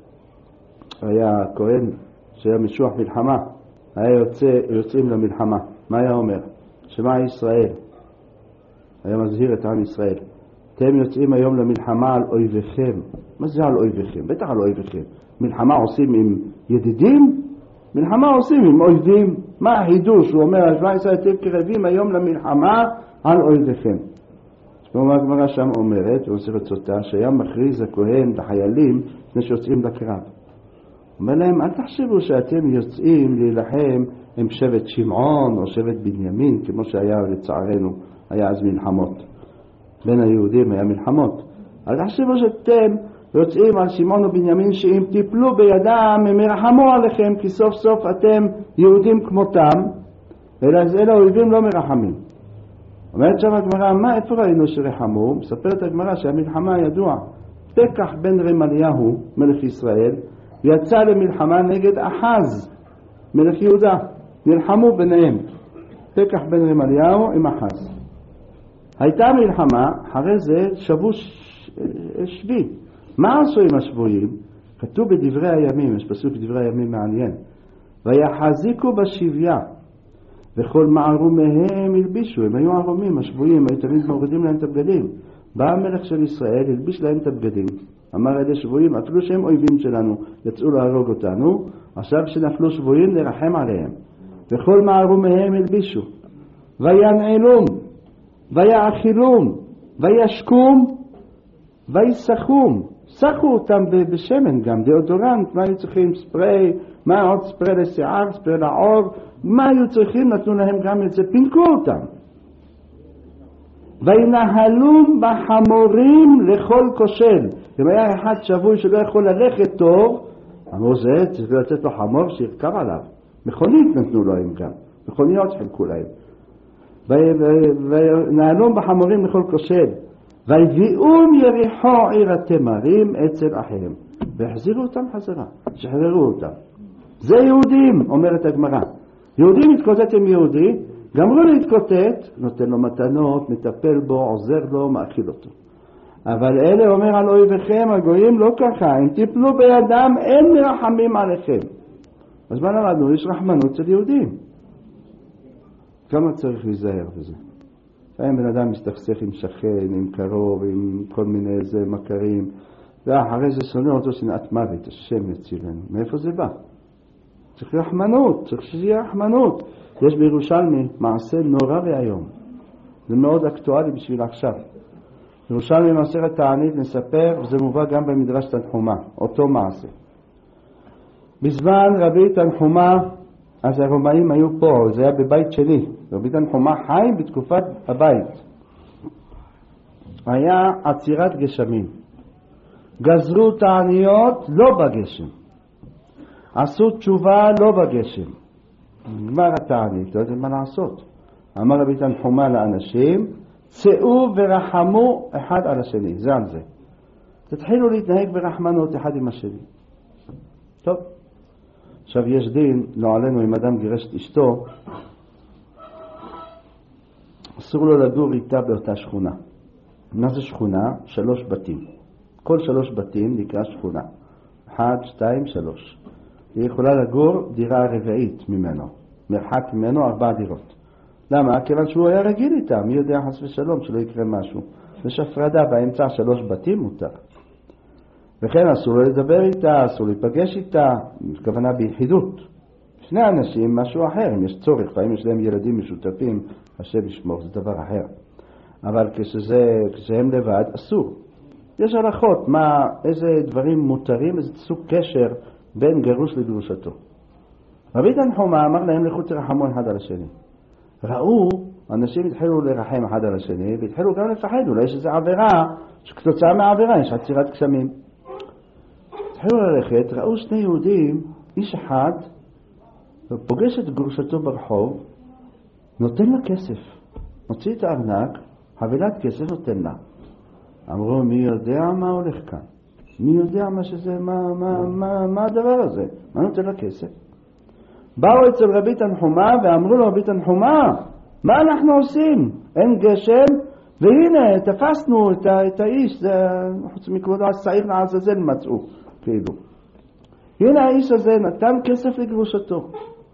היה כהן שהיה משוח מלחמה, היה יוצא, יוצאים למלחמה. מה היה אומר? שמע ישראל. היה מזהיר את עם ישראל. אתם יוצאים היום למלחמה על אויביכם. מה זה על אויביכם? בטח על אויביכם. מלחמה עושים עם ידידים? מלחמה עושים עם אויבים. מה החידוש? הוא אומר, השמע ישראל אתם קרבים היום למלחמה על אויביכם. כמו הגמרא שם אומרת, במסכת סוטה, שהיה מכריז הכהן לחיילים לפני שיוצאים לקרב. אומר להם, אל תחשבו שאתם יוצאים להילחם עם שבט שמעון או שבט בנימין, כמו שהיה לצערנו, היה אז מלחמות. בין היהודים היה מלחמות. אל תחשבו שאתם יוצאים על שמעון ובנימין שאם תיפלו בידם הם ירחמו עליכם, כי סוף סוף אתם יהודים כמותם, אלא אלה האויבים לא מרחמים. אומרת שם הגמרא, מה איפה ראינו שרחמו? מספרת הגמרא שהמלחמה ידוע. פקח בן רמליהו, מלך ישראל, יצא למלחמה נגד אחז, מלך יהודה. נלחמו ביניהם. פקח בן רמליהו עם אחז. הייתה מלחמה, אחרי זה שבו שבי. מה עשו עם השבויים? כתוב בדברי הימים, יש פסוק בדברי הימים מעניין. ויחזיקו בשביה, וכל מערומיהם ילבישו. הם היו ערומים, השבויים, היו תמיד מורידים להם את הבגדים. בא המלך של ישראל, ילביש להם את הבגדים. אמר אלה שבויים, אפילו שהם אויבים שלנו, יצאו להרוג אותנו, עכשיו שנפלו שבויים לרחם עליהם. וכל מערומיהם ילבישו. וינעלום, ויאכילום, וישקום, ויסחום. סחו אותם בשמן גם, דאודורנט, מה היו צריכים? ספרי, מה עוד ספרי לשיער, ספרי לעור, מה היו צריכים? נתנו להם גם את זה, פינקו אותם. וינהלום בחמורים לכל כושל. אם היה אחד שבוי שלא יכול ללכת טוב, אמרו זה, צריך לתת לו חמור שירכב עליו. מכונית נתנו לו הם גם, מכוניות חלקו להם. וינהלום בחמורים לכל כושל. ויביאום יריחו עיר התמרים אצל אחיהם. והחזירו אותם חזרה, שחררו אותם. זה יהודים, אומרת הגמרא. יהודי מתקוטט עם יהודי, גמרו להתקוטט, נותן לו מתנות, מטפל בו, עוזר לו, מאכיל אותו. אבל אלה אומר על אויביכם, הגויים לא ככה, אם תיפלו בידם אין מרחמים עליכם. אז מה למדנו? יש רחמנות אצל יהודים. כמה צריך להיזהר בזה? האם בן אדם מסתכסך עם שכן, עם קרוב, עם כל מיני איזה מכרים, ואחרי זה שונא אותו שנאת מוות, השם יצילנו. מאיפה זה בא? צריך רחמנות, צריך שיהיה רחמנות. יש בירושלמי מעשה נורא והיום. זה מאוד אקטואלי בשביל עכשיו. ירושלמי במסכת תענית נספר, וזה מובא גם במדרש תנחומה, אותו מעשה. בזמן רבי תנחומה, אז הרומאים היו פה, זה היה בבית שלי. רבי תנחומה חי בתקופת הבית. היה עצירת גשמים. גזרו תעניות לא בגשם. עשו תשובה לא בגשם. נגמר התענית, לא יודעים מה לעשות. אמר רבי תנחומה לאנשים, צאו ורחמו אחד על השני, זה על זה. תתחילו להתנהג ברחמנות אחד עם השני. טוב. עכשיו יש דין, לא עלינו, אם אדם גירש את אשתו, אסור לו לגור איתה באותה שכונה. מה זה שכונה? שלוש בתים. כל שלוש בתים נקרא שכונה. אחד, שתיים, שלוש. היא יכולה לגור דירה רביעית ממנו. מרחק ממנו ארבע דירות. למה? כיוון שהוא היה רגיל איתה. מי יודע חס ושלום שלא יקרה משהו. יש הפרדה באמצע שלוש בתים מותר. וכן אסור לו לדבר איתה, אסור להיפגש איתה. הכוונה ביחידות. שני אנשים משהו אחר. אם יש צורך, פעמים יש להם ילדים משותפים, השם ישמור, זה דבר אחר. אבל כשזה, כשהם לבד, אסור. יש הלכות, מה, איזה דברים מותרים, איזה סוג קשר בין גירוש לגרושתו. רבי תנחומה אמר להם לכו תרחמו אחד על השני. ראו, אנשים התחילו לרחם אחד על השני, והתחילו גם לפחד, אולי יש איזו עבירה, שכתוצאה מהעבירה יש עצירת גשמים. התחילו ללכת, ראו שני יהודים, איש אחד, פוגש את גרושתו ברחוב, נותן לה כסף. מוציא את הארנק, חבילת כסף נותן לה. אמרו, מי יודע מה הולך כאן? מי יודע מה שזה, מה, מה, מה, מה הדבר הזה? מה נותן לה כסף? באו אצל רבי תנחומה ואמרו לו, רבי תנחומה, מה אנחנו עושים? אין גשם, והנה, תפסנו את, את האיש, זה, חוץ מכבודו השעיר לעזאזל מצאו, כאילו. הנה האיש הזה נתן כסף לגרושתו.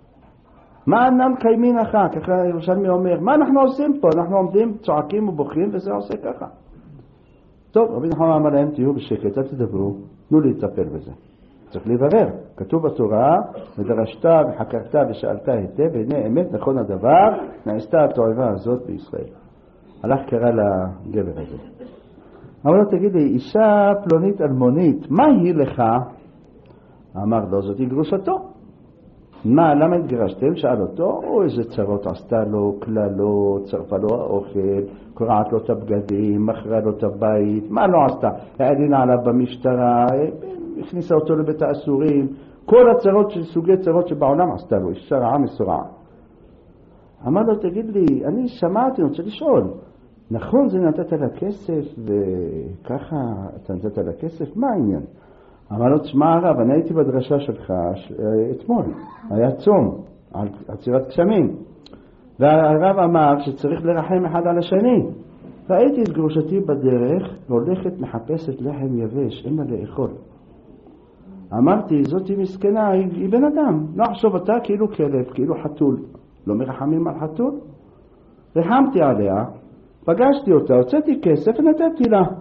מה אנן קיימין אחר? ככה ירושלמי אומר, מה אנחנו עושים פה? אנחנו עומדים, צועקים ובוכים, וזה עושה ככה. טוב, רבי נחמן אמר להם, תהיו בשקט, אל תדברו, תנו לי לטפל בזה. צריך לברר. כתוב בתורה, ודרשת וחקרת ושאלת היטב, והנה אמת נכון הדבר, נעשתה התועבה הזאת בישראל. הלך קרא לגבר הזה. אמר לו, תגיד לי, אישה פלונית אלמונית, מה היא לך? אמר לו, זאת היא גרושתו. מה, למה התגרשתם? שאל אותו, או איזה צרות עשתה לו, כללות, צרפה לו האוכל, קורעת לו את הבגדים, מכרה לו את הבית, מה לא עשתה? העדינה עליו במשטרה, הכניסה אותו לבית האסורים, כל הצרות, סוגי צרות שבעולם עשתה לו, אישה רעה מסורעה. אמר לו, תגיד לי, אני שמעתי, אני רוצה לשאול, נכון זה נתת לה כסף, וככה אתה נתת לה כסף, מה העניין? אמר לו, תשמע הרב, אני הייתי בדרשה שלך אתמול, היה צום על עצירת גשמים, והרב אמר שצריך לרחם אחד על השני. ראיתי את גרושתי בדרך, והולכת מחפשת לחם יבש, אין לה לאכול. אמרתי, זאת היא מסכנה, היא, היא בן אדם, לא אחשוב אותה כאילו כלב, כאילו חתול. לא מרחמים על חתול? רחמתי עליה, פגשתי אותה, הוצאתי כסף ונתתי לה.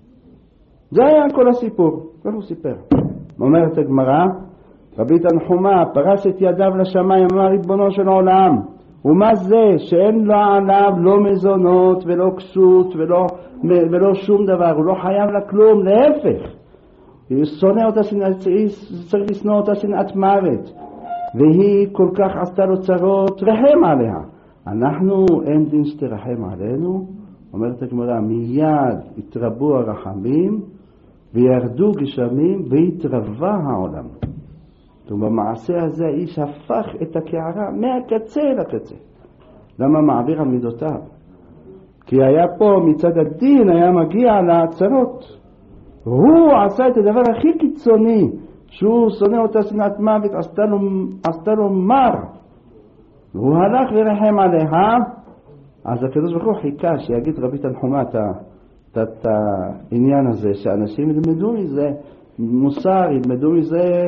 זה היה כל הסיפור. כבר הוא סיפר. אומרת הגמרא, רבי תנחומה פרס את ידיו לשמיים, אמר ריבונו של העולם, ומה זה שאין לו עליו לא מזונות ולא כסות ולא, ולא שום דבר, הוא לא חייב לה כלום, להפך. היא שונא אותה, צריך לשנוא אותה שנאת מוות, והיא כל כך עשתה לו צרות, רחם עליה. אנחנו אין דין שתרחם עלינו. אומרת הגמרא, מיד התרבו הרחמים וירדו גשמים והתרבה העולם. ובמעשה הזה האיש הפך את הקערה מהקצה לקצה. למה? מעביר על מידותיו. כי היה פה מצד הדין, היה מגיע לעצרות. הוא עשה את הדבר הכי קיצוני, שהוא שונא אותה שנאת מוות, עשתה לו, עשתה לו מר. והוא הלך ורחם עליה. אז הקדוש ברוך הוא חיכה שיגיד רבי תנחומה את העניין הזה, שאנשים ילמדו מזה מוסר, ילמדו מזה,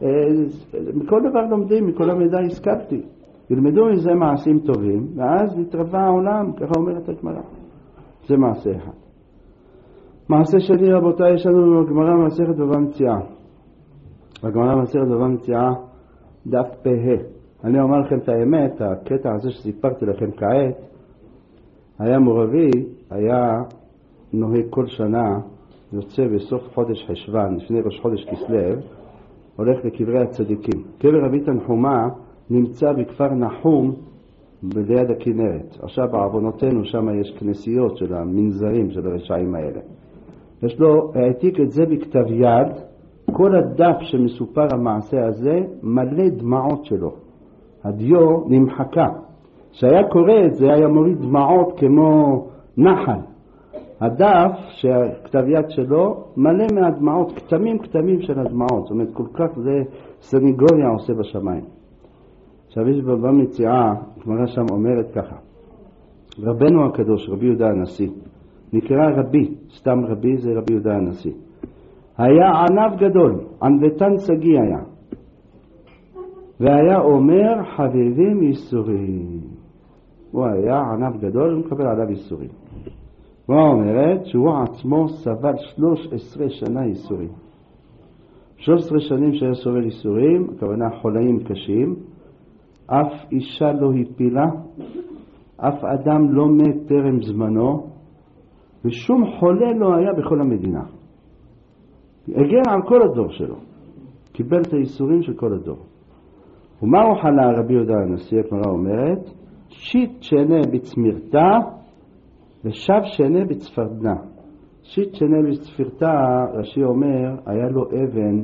מכל דבר לומדים, מכל המידע הזכרתי, ילמדו מזה מעשים טובים, ואז נתרבה העולם, ככה אומרת הגמרא. זה מעשה אחד. מעשה שני, רבותיי, יש לנו גמרא מסכת בבא מציעא. הגמרא מסכת בבא מציעא, דף פ"ה. אני אומר לכם את האמת, הקטע הזה שסיפרתי לכם כעת, היה מורבי, היה נוהג כל שנה, יוצא בסוף חודש חשוון, לפני ראש חודש כסלו, הולך לקברי הצדיקים. קבר רבי תנחומה נמצא בכפר נחום ליד הכנרת. עכשיו בעוונותינו שם יש כנסיות של המנזרים של הרשעים האלה. יש לו, העתיק את זה בכתב יד, כל הדף שמסופר המעשה הזה מלא דמעות שלו. הדיו נמחקה. כשהיה קורא את זה היה מוריד דמעות כמו נחל. הדף שהכתב יד שלו מלא מהדמעות, כתמים כתמים של הדמעות. זאת אומרת, כל כך זה סניגוריה עושה בשמיים. עכשיו יש במציאה, גמרא שם אומרת ככה. רבנו הקדוש, רבי יהודה הנשיא, נקרא רבי, סתם רבי זה רבי יהודה הנשיא. היה ענב גדול, ענוותן סגי היה. והיה אומר חביבים ייסורים. הוא היה ענב גדול, הוא מקבל עליו ייסורים. הוא אומרת שהוא עצמו סבל שלוש עשרה שנה ייסורים. שלוש עשרה שנים שהיה סובל ייסורים, הכוונה חולאים קשים, אף אישה לא הפילה, אף אדם לא מת טרם זמנו, ושום חולה לא היה בכל המדינה. הגן על כל הדור שלו, קיבל את הייסורים של כל הדור. ומה הוא חלה רבי יהודה הנשיא, הגמרא אומרת, שיט שנה בצמירתה ושב שנה בצפרדנה. שיט שנה בצפירתה, רש"י אומר, היה לו אבן,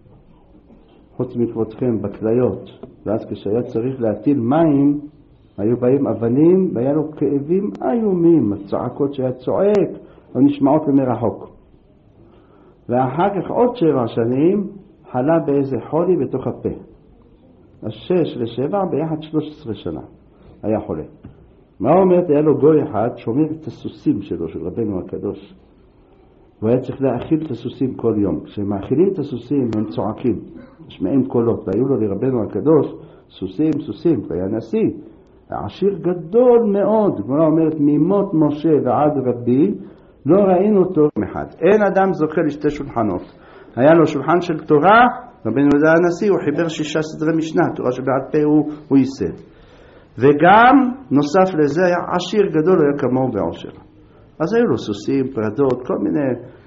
חוץ מכבודכם, בכליות. ואז כשהיה צריך להטיל מים, היו באים אבנים, והיה לו כאבים איומים, הצעקות שהיה צועק, או נשמעות למרחוק. ואחר כך עוד שבע שנים, חלה באיזה חולי בתוך הפה. אז שש לשבע, ביחד שלוש עשרה שנה, היה חולה. מה אומרת? היה לו גוי אחד, שומר את הסוסים שלו, של רבנו הקדוש. הוא היה צריך להאכיל את הסוסים כל יום. כשמאכילים את הסוסים, הם צועקים. יש מהם קולות. והיו לו לרבנו הקדוש, סוסים, סוסים, והיה נשיא. עשיר גדול מאוד. גמרא אומרת, ממות משה ועד רבי, לא ראינו אותו אחד. אין אדם זוכה לשתי שולחנות. היה לו שולחן של תורה, רבנו יהודה הנשיא, הוא חיבר שישה סדרי משנה, תורה שבעל פה הוא, הוא ייסד. וגם, נוסף לזה, היה עשיר גדול, היה כמוהו בעושר. אז היו לו סוסים, פרדות, כל מיני,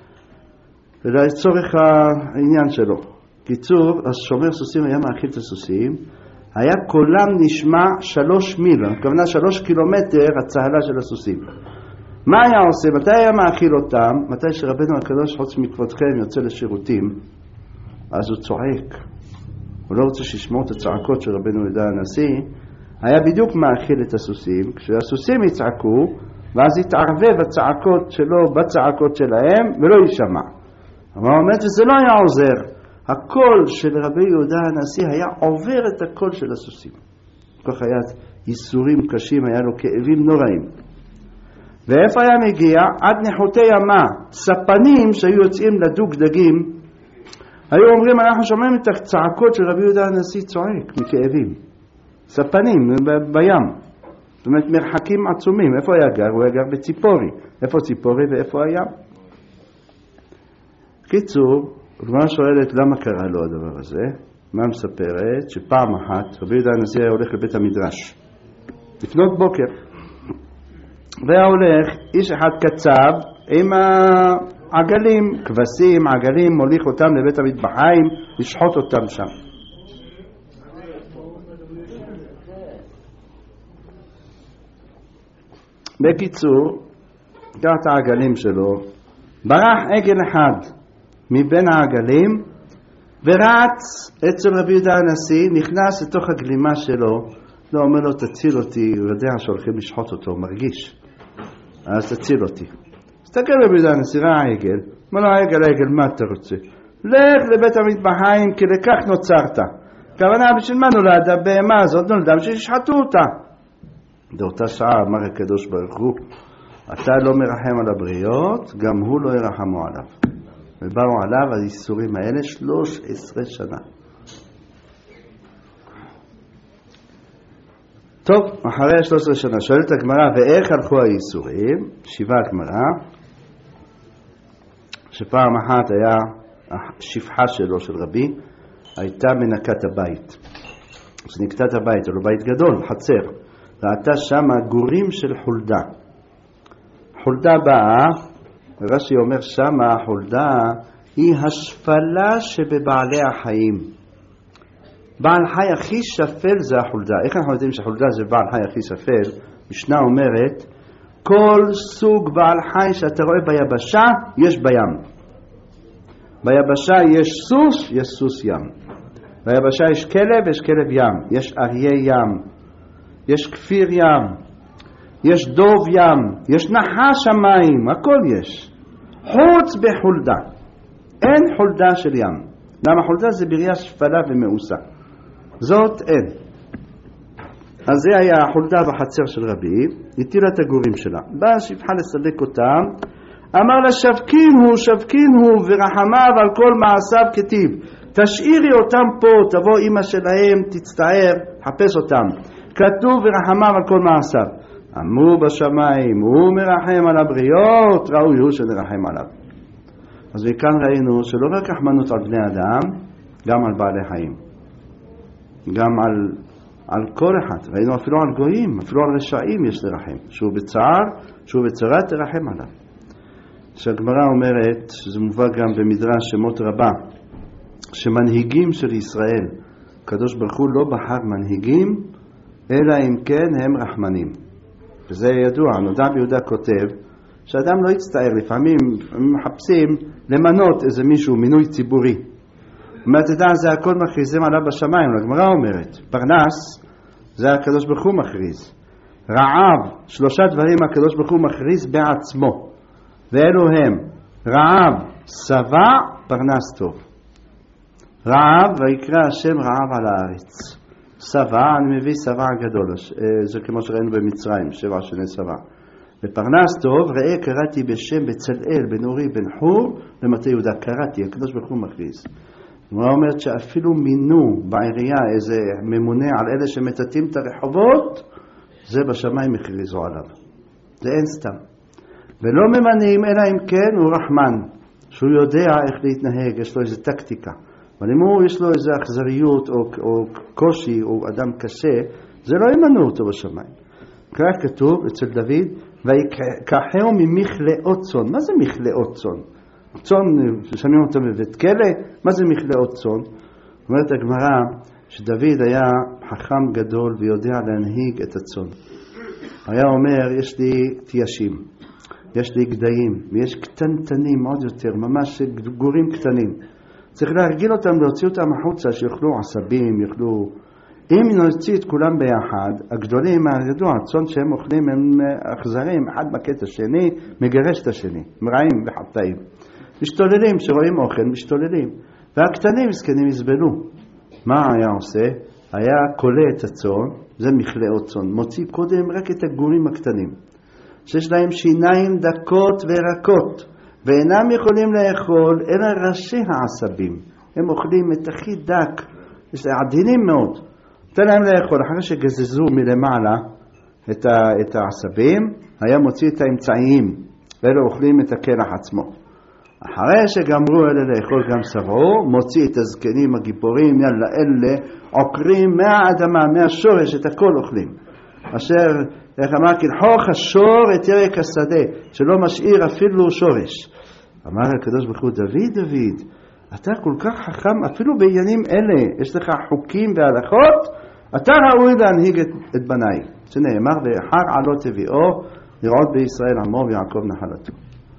לצורך העניין שלו. קיצור, אז שומר סוסים היה מאכיל את הסוסים, היה קולם נשמע שלוש מיל, הכוונה שלוש קילומטר הצהלה של הסוסים. מה היה עושה? מתי היה מאכיל אותם? מתי שרבנו הקדוש חוץ מכבודכם יוצא לשירותים, אז הוא צועק. הוא לא רוצה שישמעו את הצעקות של רבנו יהודה הנשיא, היה בדיוק מאכיל את הסוסים, כשהסוסים יצעקו, ואז יתערבב הצעקות שלו בצעקות שלהם, ולא יישמע. אבל הוא אומר שזה לא היה עוזר. הקול של רבי יהודה הנשיא היה עובר את הקול של הסוסים. כך היה ייסורים קשים, היה לו כאבים נוראים. ואיפה היה מגיע? עד נחותי ימה, ספנים שהיו יוצאים לדוג דגים, היו אומרים, אנחנו שומעים את הצעקות של רבי יהודה הנשיא צועק מכאבים. ספנים בים. זאת אומרת, מרחקים עצומים. איפה היה גר? הוא היה גר בציפורי. איפה ציפורי ואיפה הים? קיצור, הגמרא שואלת למה קרה לו הדבר הזה. מה מספרת? שפעם אחת רבי יהודה הנשיא היה הולך לבית המדרש. לפנות בוקר. והיה הולך איש אחד קצב עם העגלים, כבשים, עגלים, מוליך אותם לבית המטבחיים, לשחוט אותם שם. בקיצור, קח את העגלים שלו, ברח עגל אחד מבין העגלים ורץ אצל רבי יהודה הנשיא, נכנס לתוך הגלימה שלו, לא אומר לו תציל אותי, הוא יודע שהולכים לשחוט אותו, הוא מרגיש, אז תציל אותי. הסתכל רבי יהודה הנשיא, ראה העגל, אומר לו העגל, העגל, מה אתה רוצה? לך לבית המטבחיים כי לכך נוצרת. כוונה בשביל מה נולדה בהמה הזאת? נולדה בשביל שחטו אותה. באותה שעה אמר הקדוש ברוך הוא, אתה לא מרחם על הבריות, גם הוא לא ירחמו עליו. ובאו עליו הייסורים האלה שלוש עשרה שנה. טוב, אחרי שלוש עשרה שנה, שואלת הגמרא, ואיך הלכו הייסורים? שיבה הגמרא, שפעם אחת היה השפחה שלו של רבי, הייתה מנקת הבית. אז נקטת הבית, זה לא בית גדול, חצר. ראתה שם גורים של חולדה. חולדה באה, רש"י אומר שמה, החולדה היא השפלה שבבעלי החיים. בעל חי הכי שפל זה החולדה. איך אנחנו יודעים שהחולדה זה בעל חי הכי שפל? משנה אומרת, כל סוג בעל חי שאתה רואה ביבשה, יש בים. ביבשה יש סוס, יש סוס ים. ביבשה יש כלב, יש כלב ים. יש אריה ים. יש כפיר ים. יש דוב ים. יש נחש המים. הכל יש. חוץ בחולדה. אין חולדה של ים. למה חולדה זה בריאה שפלה ומאוסה. זאת אין. אז זה היה החולדה בחצר של רבי, הטילה את הגורים שלה. באה שפחה לסלק אותם, אמר לה שבקין הוא, שבקין הוא, ורחמיו על כל מעשיו כתיב. תשאירי אותם פה, תבוא אמא שלהם, תצטער, חפש אותם. כתוב ורחמיו על כל מעשיו. אמרו בשמיים, הוא מרחם על הבריות, ראוי הוא שנרחם עליו. אז מכאן ראינו שלא רק רחמנות על בני אדם, גם על בעלי חיים. גם על, על כל אחד. ראינו אפילו על גויים, אפילו על רשעים יש לרחם. שהוא בצער, שהוא בצרה, תרחם עליו. שהגמרא אומרת, שזה מובא גם במדרש שמות רבה, שמנהיגים של ישראל, הקדוש ברוך הוא לא בחר מנהיגים, אלא אם כן הם רחמנים. וזה ידוע, נודע ביהודה כותב, שאדם לא יצטער, לפעמים מחפשים למנות איזה מישהו, מינוי ציבורי. אומרת, תדע, זה הכל מכריזים עליו בשמיים, הגמרא אומרת, פרנס, זה הקדוש ברוך הוא מכריז. רעב, שלושה דברים הקדוש ברוך הוא מכריז בעצמו. ואלו הם, רעב, שבע, פרנס טוב. רעב, ויקרא השם רעב על הארץ. שבע, אני מביא שבע גדול, זה כמו שראינו במצרים, שבע שני שבע. ופרנס טוב, ראה קראתי בשם בצלאל, בן אורי, בן חור, למטה יהודה, קראתי, הקדוש ברוך הוא מכריז. הוא אומרת שאפילו מינו בעירייה איזה ממונה על אלה שמטאטאים את הרחובות, זה בשמיים הכריזו עליו. זה אין סתם. ולא ממנים אלא אם כן הוא רחמן, שהוא יודע איך להתנהג, יש לו איזו טקטיקה. אבל אם הוא יש לו איזו אכזריות או, או קושי או אדם קשה, זה לא ימנו אותו בשמיים. כך כתוב אצל דוד, ויקחהו ממכלאות צאן. מה זה מכלאות צאן? צאן, ששמים אותו בבית כלא, מה זה מכלאות צאן? אומרת הגמרא שדוד היה חכם גדול ויודע להנהיג את הצאן. היה אומר, יש לי תיישים, יש לי גדיים, ויש קטנטנים עוד יותר, ממש גורים קטנים. צריך להרגיל אותם, להוציא אותם החוצה, שיוכלו עשבים, יוכלו... אם נוציא את כולם ביחד, הגדולים, הידוע, הצאן שהם אוכלים הם אכזרים, אחד מכה את השני, מגרש את השני, מרעים וחטאים. משתוללים, שרואים אוכל, משתוללים. והקטנים, מסכנים, יסבלו. מה היה עושה? היה קולה את הצאן, זה מכלאות צאן, מוציא קודם רק את הגורים הקטנים, שיש להם שיניים דקות ורקות, ואינם יכולים לאכול אלא ראשי העשבים. הם אוכלים את הכי דק, יש להם עדינים מאוד. תן להם לאכול, אחרי שגזזו מלמעלה את, ה, את העשבים, היה מוציא את האמצעיים, ואלה אוכלים את הכלח עצמו. אחרי שגמרו אלה לאכול גם שבעו, מוציא את הזקנים הגיבורים, יאללה אלה עוקרים מהאדמה, מהשורש, את הכל אוכלים. אשר, איך אמר, כלחוך השור את ירק השדה, שלא משאיר אפילו שורש. אמר הקדוש ברוך הוא, דוד, דוד, אתה כל כך חכם, אפילו בעניינים אלה, יש לך חוקים והלכות, אתה ראוי להנהיג את, את בניי. שנאמר, ואחר עלות תביאו, לראות בישראל עמו ויעקב נחלתו.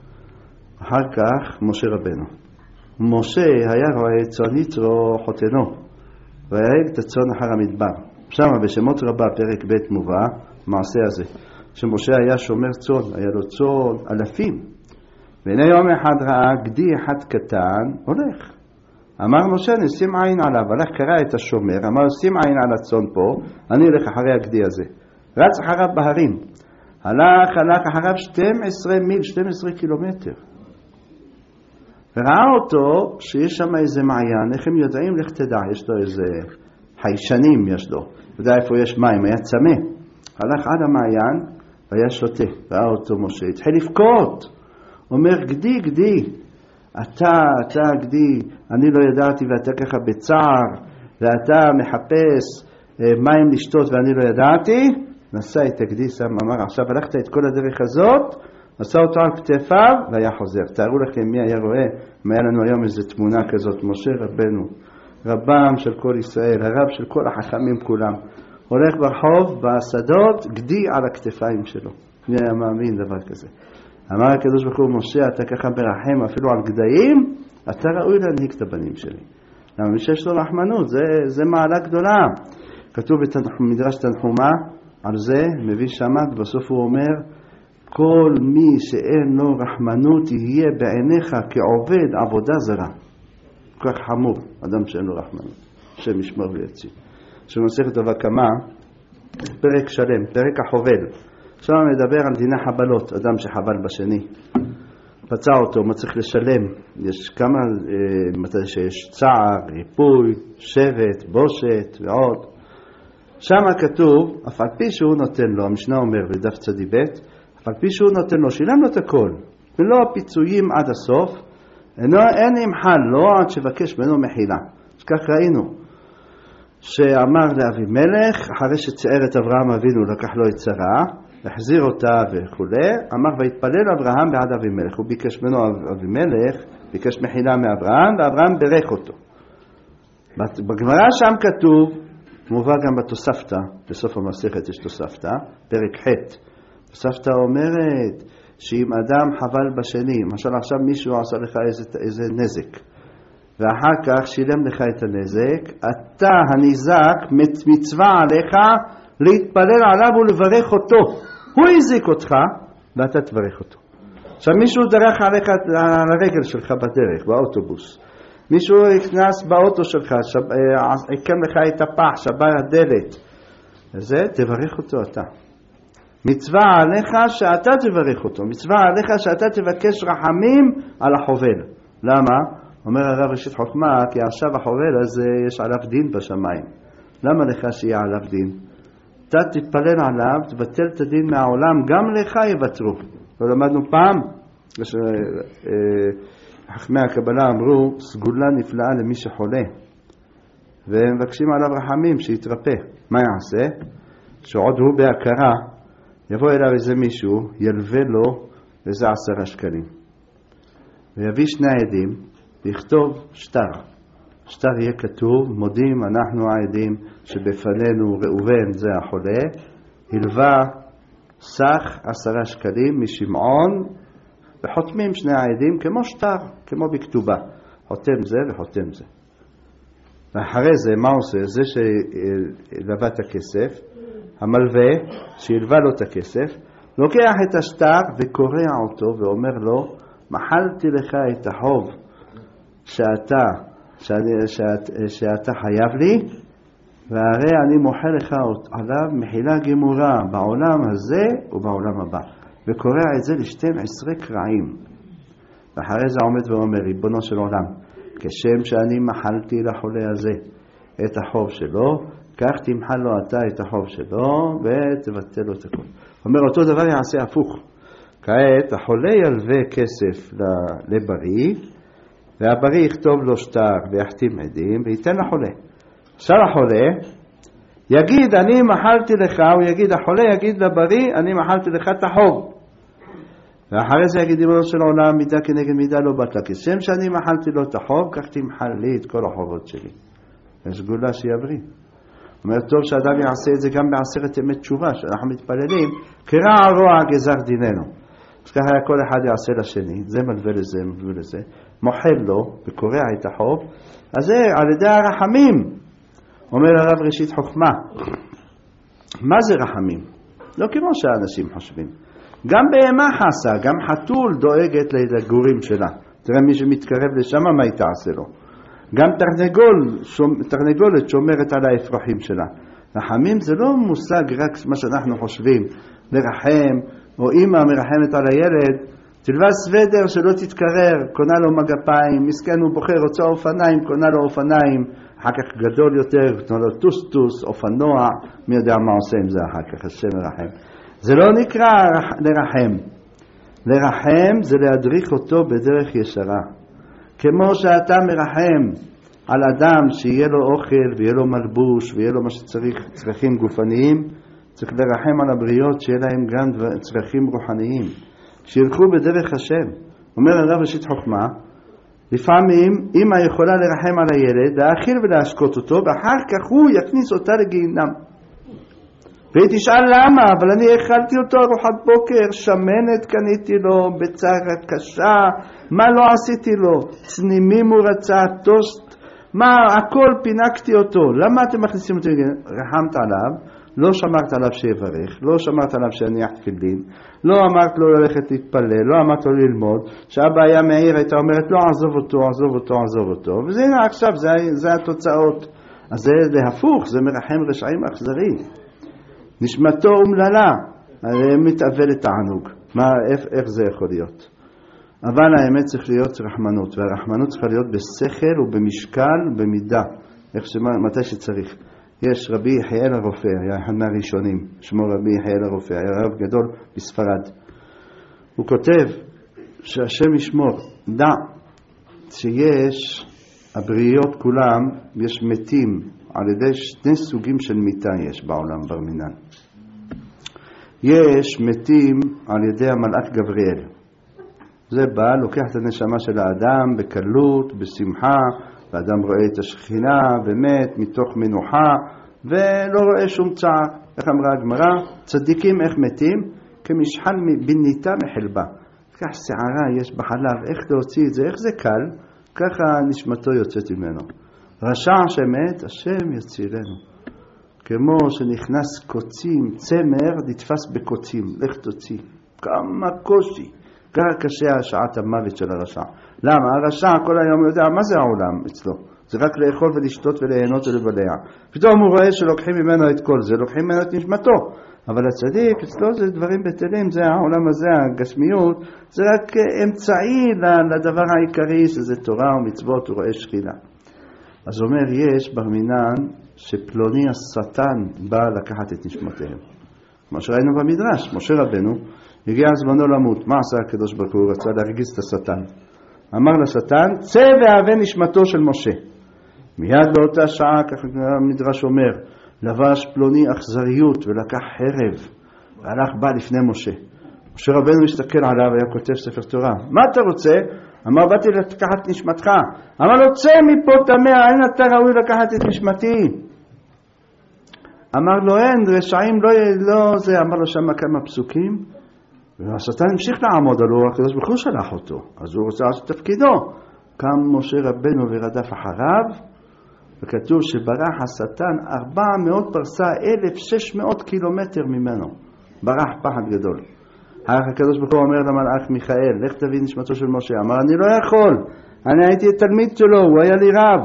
אחר כך, משה רבנו. משה היה רואה צאן יתרו חותנו, והרג את הצאן אחר המדבר. שם בשמות רבה, פרק ב' מובא, מעשה הזה, שמשה היה שומר צאן, היה לו צאן אלפים. והנה יום אחד ראה גדי אחד קטן, הולך. אמר משה, נשים עין עליו, הלך קרא את השומר, אמר, שים עין על הצאן פה, אני הולך אחרי הגדי הזה. רץ אחריו בהרים. הלך, הלך אחריו שתים עשרה מיל, שתים עשרה קילומטר. וראה אותו שיש שם איזה מעיין, איך הם יודעים, לך תדע, יש לו איזה חיישנים יש לו, יודע איפה יש מים, היה צמא. הלך עד המעיין והיה שותה, ראה אותו משה, התחיל לבכות, אומר גדי גדי, אתה, אתה גדי, אני לא ידעתי ואתה ככה בצער, ואתה מחפש מים לשתות ואני לא ידעתי, נסע את הגדי, אמר עכשיו הלכת את כל הדרך הזאת, עשה אותו על כתפיו והיה חוזר. תארו לכם מי היה רואה, אם היה לנו היום איזו תמונה כזאת, משה רבנו, רבם של כל ישראל, הרב של כל החכמים כולם, הולך ברחוב, בשדות, גדי על הכתפיים שלו. מי היה מאמין דבר כזה? אמר הקדוש ברוך הוא, משה, אתה ככה מרחם אפילו על גדיים, אתה ראוי להנהיג את הבנים שלי. למה מי שיש לו רחמנות, זה, זה מעלה גדולה. כתוב במדרש תנחומה, על זה מביא שמה, ובסוף הוא אומר, כל מי שאין לו רחמנות יהיה בעיניך כעובד עבודה זרה. כל כך חמור, אדם שאין לו רחמנות. השם ישמור ויציל. שמסכת בבא קמא, פרק שלם, פרק החובל. שם מדבר על דיני חבלות, אדם שחבל בשני. פצע אותו, מה צריך לשלם? יש כמה, אה, מתי שיש צער, ריפוי, שבט, בושת ועוד. שם כתוב, אף על פי שהוא נותן לו, המשנה אומר בדף צדי ב', אף על פי שהוא נותן לו, שילם לו את הכל, ולא הפיצויים עד הסוף, אינו, אין ימחל לו עד שבקש ממנו מחילה. אז כך ראינו, שאמר לאבימלך, אחרי שציער את אברהם אבינו, לקח לו את שרה, החזיר אותה וכו', אמר והתפלל אברהם בעד אבימלך, הוא ביקש ממנו אבימלך, ביקש מחילה מאברהם, ואברהם ברך אותו. בגמרא שם כתוב, מובא גם בתוספתא, בסוף המסכת יש תוספתא, פרק ח'. תוספתא אומרת שאם אדם חבל בשני, למשל עכשיו מישהו עשה לך איזה, איזה נזק, ואחר כך שילם לך את הנזק, אתה הניזק מצווה עליך להתפלל עליו ולברך אותו. הוא הזיק אותך ואתה תברך אותו. עכשיו מישהו דרך עליך על הרגל שלך בדרך, באוטובוס. מישהו הכנס באוטו שלך, שב, הקם לך את הפח, שבר הדלת. וזה תברך אותו אתה. מצווה עליך שאתה תברך אותו. מצווה עליך שאתה תבקש רחמים על החובל. למה? אומר הרב ראשית חוכמה, כי עכשיו החובל הזה יש עליו דין בשמיים. למה לך שיהיה עליו דין? אתה תתפלל עליו, תבטל את הדין מהעולם, גם לך יוותרו. לא למדנו פעם, חכמי הקבלה אמרו, סגולה נפלאה למי שחולה, והם מבקשים עליו רחמים שיתרפא. מה יעשה? שעוד הוא בהכרה, יבוא אליו איזה מישהו, ילווה לו איזה עשרה שקלים, ויביא שני עדים, ויכתוב שטר. שטר יהיה כתוב, מודים אנחנו העדים שבפנינו ראובן זה החולה, הלווה סך עשרה שקלים משמעון, וחותמים שני העדים כמו שטר, כמו בכתובה. חותם זה וחותם זה. ואחרי זה מה עושה? זה שלווה את הכסף, המלווה שילווה לו את הכסף, לוקח את השטר וקורע אותו ואומר לו, מחלתי לך את החוב שאתה, שאת, שאת, שאתה חייב לי, והרי אני מוחה לך עליו מחילה גמורה בעולם הזה ובעולם הבא. וקורע את זה ל-שנים עשר קרעים. ואחרי זה עומד ואומר, ריבונו של עולם, כשם שאני מחלתי לחולה הזה את החוב שלו, כך תמחל לו אתה את החוב שלו ותבטל לו את הכל. אומר, אותו דבר יעשה הפוך. כעת החולה ילווה כסף לבריא, והבריא יכתוב לו שטר ויחתים עדים וייתן לחולה. עכשיו החולה יגיד, אני מחלתי לך, הוא יגיד, החולה יגיד לבריא, אני מחלתי לך את החוב. ואחרי זה יגיד, ריבונו של עולם, מידה כנגד מידה לא בטלה. כשם שאני מחלתי לו את החוב, כך תמחל לי את כל החובות שלי. יש סגולה שיבריא. אומר, טוב שאדם יעשה את זה גם בעשרת ימי תשובה, שאנחנו מתפללים, קרע רוע גזר דיננו. אז ככה כל אחד יעשה לשני, זה מלווה לזה, מלווה לזה, מוחל לו וקורע את החוב, אז זה על ידי הרחמים. אומר הרב ראשית חוכמה, מה זה רחמים? לא כמו שהאנשים חושבים. גם בהמה חסה, גם חתול דואגת לגורים שלה. תראה מי שמתקרב לשם, מה היא תעשה לו? גם תרנגול, תרנגולת שומרת על האפרוחים שלה. רחמים זה לא מושג רק מה שאנחנו חושבים, לרחם, או אמא מרחמת על הילד, תלבש סוודר שלא תתקרר, קונה לו מגפיים, מסכן הוא בוחר, רוצה אופניים, קונה לו אופניים, אחר כך גדול יותר, קונה לו טוסטוס, אופנוע, מי יודע מה עושה עם זה אחר כך, השם מרחם. זה לא נקרא לרחם. לרחם זה להדריך אותו בדרך ישרה. כמו שאתה מרחם על אדם שיהיה לו אוכל ויהיה לו מלבוש ויהיה לו מה שצריך, צרכים גופניים, צריך לרחם על הבריות שיהיה להם גם צרכים רוחניים. שילכו בדרך השם. אומר הרב ראשית חוכמה, לפעמים אמא יכולה לרחם על הילד, להאכיל ולהשקות אותו, ואחר כך הוא יכניס אותה לגיהינם. והיא תשאל למה, אבל אני האכלתי אותו ארוחת בוקר, שמנת קניתי לו, בצער קשה, מה לא עשיתי לו? צנימים הוא רצה, טוסט, מה, הכל פינקתי אותו, למה אתם מכניסים אותו? רחמת עליו, לא שמרת עליו שיברך, לא שמרת עליו שיניח תפילין, לא אמרת לו ללכת להתפלל, לא אמרת לו ללמוד, שאבא היה מעיר, הייתה אומרת לא עזוב אותו, עזוב אותו, עזוב אותו, וזה עכשיו, זה, זה התוצאות. אז זה להפוך, זה מרחם רשעים אכזרי. נשמתו אומללה, הרי מתאבל לתענוג. מה, איך, איך זה יכול להיות? אבל האמת צריך להיות רחמנות, והרחמנות צריכה להיות בשכל ובמשקל ובמידה, איך שמה, מתי שצריך. יש רבי יחיאל הרופא, היה אחד מהראשונים, שמו רבי יחיאל הרופא, היה רב גדול בספרד. הוא כותב שהשם ישמור, דע שיש הבריות כולם, יש מתים, על ידי שני סוגים של מיטה יש בעולם בר מינן. יש מתים על ידי המלאק גבריאל. זה בא, לוקח את הנשמה של האדם בקלות, בשמחה, והאדם רואה את השכינה ומת מתוך מנוחה, ולא רואה שום צער. איך אמרה הגמרא? צדיקים איך מתים? כמשחל בניתה מחלבה. כך שערה יש בחלב, איך להוציא את זה? איך זה קל? ככה נשמתו יוצאת ממנו. רשע שמת, השם יצילנו. כמו שנכנס קוצים, צמר נתפס בקוצים, לך תוציא. כמה קושי. ככה קשה שעת המוות של הרשע. למה? הרשע כל היום יודע מה זה העולם אצלו. זה רק לאכול ולשתות וליהנות ולבלע. פתאום הוא רואה שלוקחים ממנו את כל זה, לוקחים ממנו את נשמתו. אבל הצדיק אצלו זה דברים בטלים, זה העולם הזה, הגשמיות, זה רק אמצעי לדבר העיקרי שזה תורה ומצוות, הוא רואה שכינה. אז אומר, יש בר מינן שפלוני השטן בא לקחת את נשמותיהם. כמו שראינו במדרש, משה רבנו, הגיע זמנו למות. מה עשה הקדוש ברוך הוא? רצה להרגיז את השטן. אמר לשטן, צא והווה נשמתו של משה. מיד באותה שעה, כך המדרש אומר, לבש פלוני אכזריות ולקח חרב, והלך בא לפני משה. משה רבנו הסתכל עליו, היה כותב ספר תורה. מה אתה רוצה? אמר, באתי לקחת נשמתך. אמר לו, צא מפה תמה, אין אתה ראוי לקחת את נשמתי. אמר לו, אין, רשעים לא, לא זה. אמר לו שם כמה פסוקים, והשטן המשיך לעמוד עלו, הקדוש ברוך הוא שלח אותו, אז הוא רוצה לעשות תפקידו. קם משה רבנו ורדף אחריו, וכתוב שברח השטן ארבע מאות פרסה, אלף ושש מאות קילומטר ממנו. ברח פחד גדול. הקדוש ברוך הוא אומר למלאך מיכאל, לך תביא נשמתו של משה. אמר, אני לא יכול, אני הייתי תלמיד שלו, הוא היה לי רב.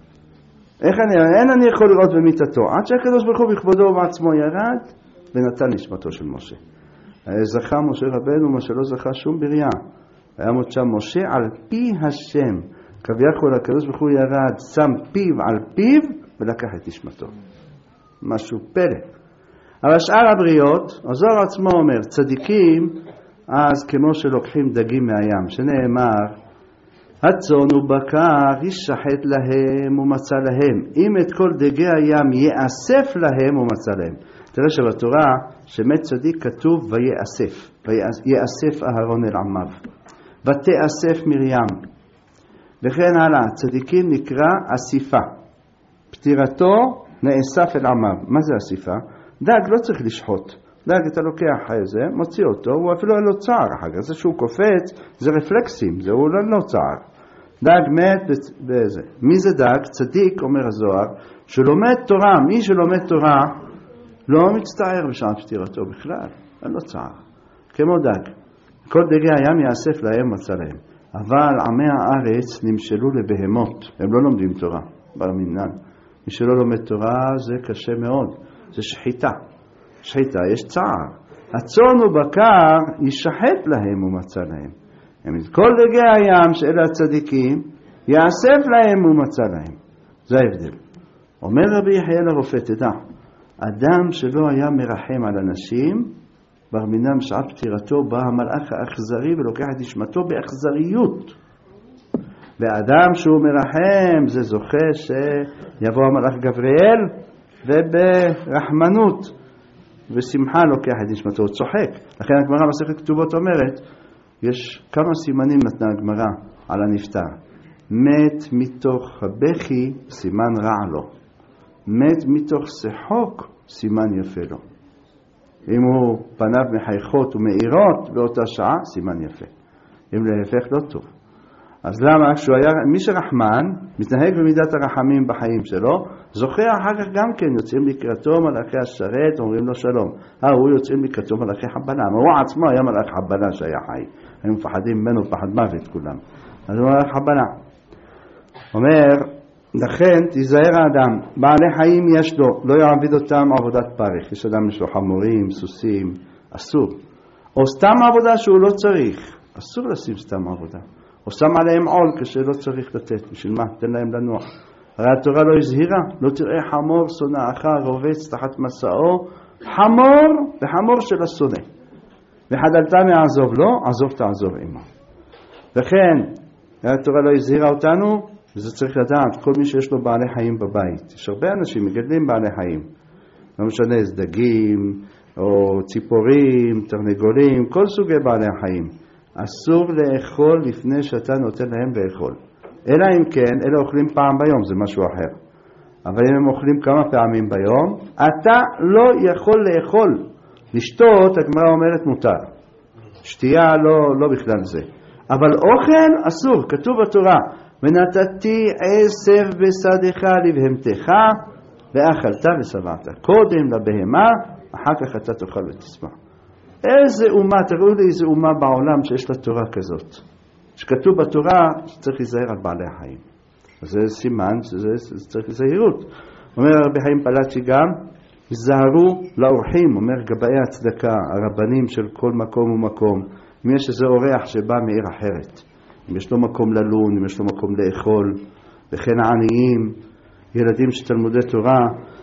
איך אני, אין אני יכול לראות במיטתו. עד שהקדוש ברוך הוא בכבודו ובעצמו ירד, ונתן נשמתו של משה. זכה משה רבנו מה שלא זכה שום בריאה. היה מות שם משה על פי השם. כביכול הקדוש ברוך הוא ירד, שם פיו על פיו ולקח את נשמתו. משהו פלא. אבל שאר הבריות, הזוהר עצמו אומר, צדיקים, אז כמו שלוקחים דגים מהים, שנאמר, הצאן ובקר ישחט להם ומצא להם. אם את כל דגי הים יאסף להם ומצא להם. תראה שבתורה, שמת צדיק כתוב ויאסף. ויאסף אהרון אל עמיו. ותאסף מרים. וכן הלאה, צדיקים נקרא אסיפה. פטירתו נאסף אל עמיו. מה זה אסיפה? דג לא צריך לשחוט. דג אתה לוקח איזה, מוציא אותו, הוא אפילו אין לו צער אחר כך. זה שהוא קופץ, זה רפלקסים, זה הוא לא צער. דג מת בזה. מי זה דג? צדיק, אומר הזוהר, שלומד תורה. מי שלומד תורה לא מצטער בשעת פטירתו בכלל, אין לו צער. כמו דג. כל דגי הים יאסף להם מצא להם. אבל עמי הארץ נמשלו לבהמות. הם לא לומדים תורה, בר מינן. מי שלא לומד תורה זה קשה מאוד. זה שחיטה. שחיטה, יש צער. הצאן ובקר ישחט להם ומצא להם. כל דגי הים שאלה הצדיקים יאסף להם ומצא להם. זה ההבדל. אומר רבי יחיאל הרופא, תדע, אדם שלא היה מרחם על אנשים, בר מינן בשעת פטירתו בא המלאך האכזרי ולוקח את נשמתו באכזריות. ואדם שהוא מרחם זה זוכה שיבוא המלאך גבריאל וברחמנות ושמחה לוקח את נשמתו, הוא צוחק. לכן הגמרא במסכת כתובות אומרת יש כמה סימנים נתנה הגמרא על הנפטר. מת מתוך הבכי, סימן רע לו. מת מתוך שחוק, סימן יפה לו. אם הוא פניו מחייכות ומאירות באותה שעה, סימן יפה. אם להפך לא טוב. אז למה? כשהוא היה, מי שרחמן, מתנהג במידת הרחמים בחיים שלו, זוכה אחר כך גם כן, יוצאים לקראתו מלאכי השרת, אומרים לו שלום. אה, הוא יוצאים לקראתו מלאכי חבלה. הוא עצמו היה מלאך חבלה שהיה חי. היו מפחדים ממנו, פחד מוות כולם. אז הוא מלאך חבלה. אומר, לכן תיזהר האדם, בעלי חיים יש לו, לא יעביד אותם עבודת פרך. יש אדם יש לו חמורים, סוסים, אסור. או סתם עבודה שהוא לא צריך, אסור לשים סתם עבודה. או שם עליהם עול כשלא צריך לתת, בשביל מה? תן להם לנוח. הרי התורה לא הזהירה, לא תראה חמור שונאך רובץ תחת מסעו, חמור וחמור של השונא. וחדלת מעזוב לו, עזוב תעזוב עמו. וכן, התורה לא הזהירה אותנו, וזה צריך לדעת, כל מי שיש לו בעלי חיים בבית. יש הרבה אנשים מגדלים בעלי חיים. לא משנה, דגים, או ציפורים, תרנגולים, כל סוגי בעלי החיים. אסור לאכול לפני שאתה נותן להם לאכול. אלא אם כן, אלה אוכלים פעם ביום, זה משהו אחר. אבל אם הם אוכלים כמה פעמים ביום, אתה לא יכול לאכול. לשתות, הגמרא אומרת מותר. שתייה לא, לא בכלל זה. אבל אוכל אסור, כתוב בתורה. ונתתי עשב בשדך לבהמתך, ואכלת ושבעת. קודם לבהמה, אחר כך אתה תאכל ותשבע. איזה אומה, תראו לי איזה אומה בעולם שיש לה תורה כזאת. שכתוב בתורה שצריך להיזהר על בעלי החיים. אז זה סימן שזה צריך זהירות. אומר רבי חיים פלאצ'י גם, זהרו לאורחים, אומר גבאי הצדקה, הרבנים של כל מקום ומקום. אם יש איזה אורח שבא מעיר אחרת, אם יש לו מקום ללון, אם יש לו מקום לאכול, וכן העניים, ילדים של תלמודי תורה,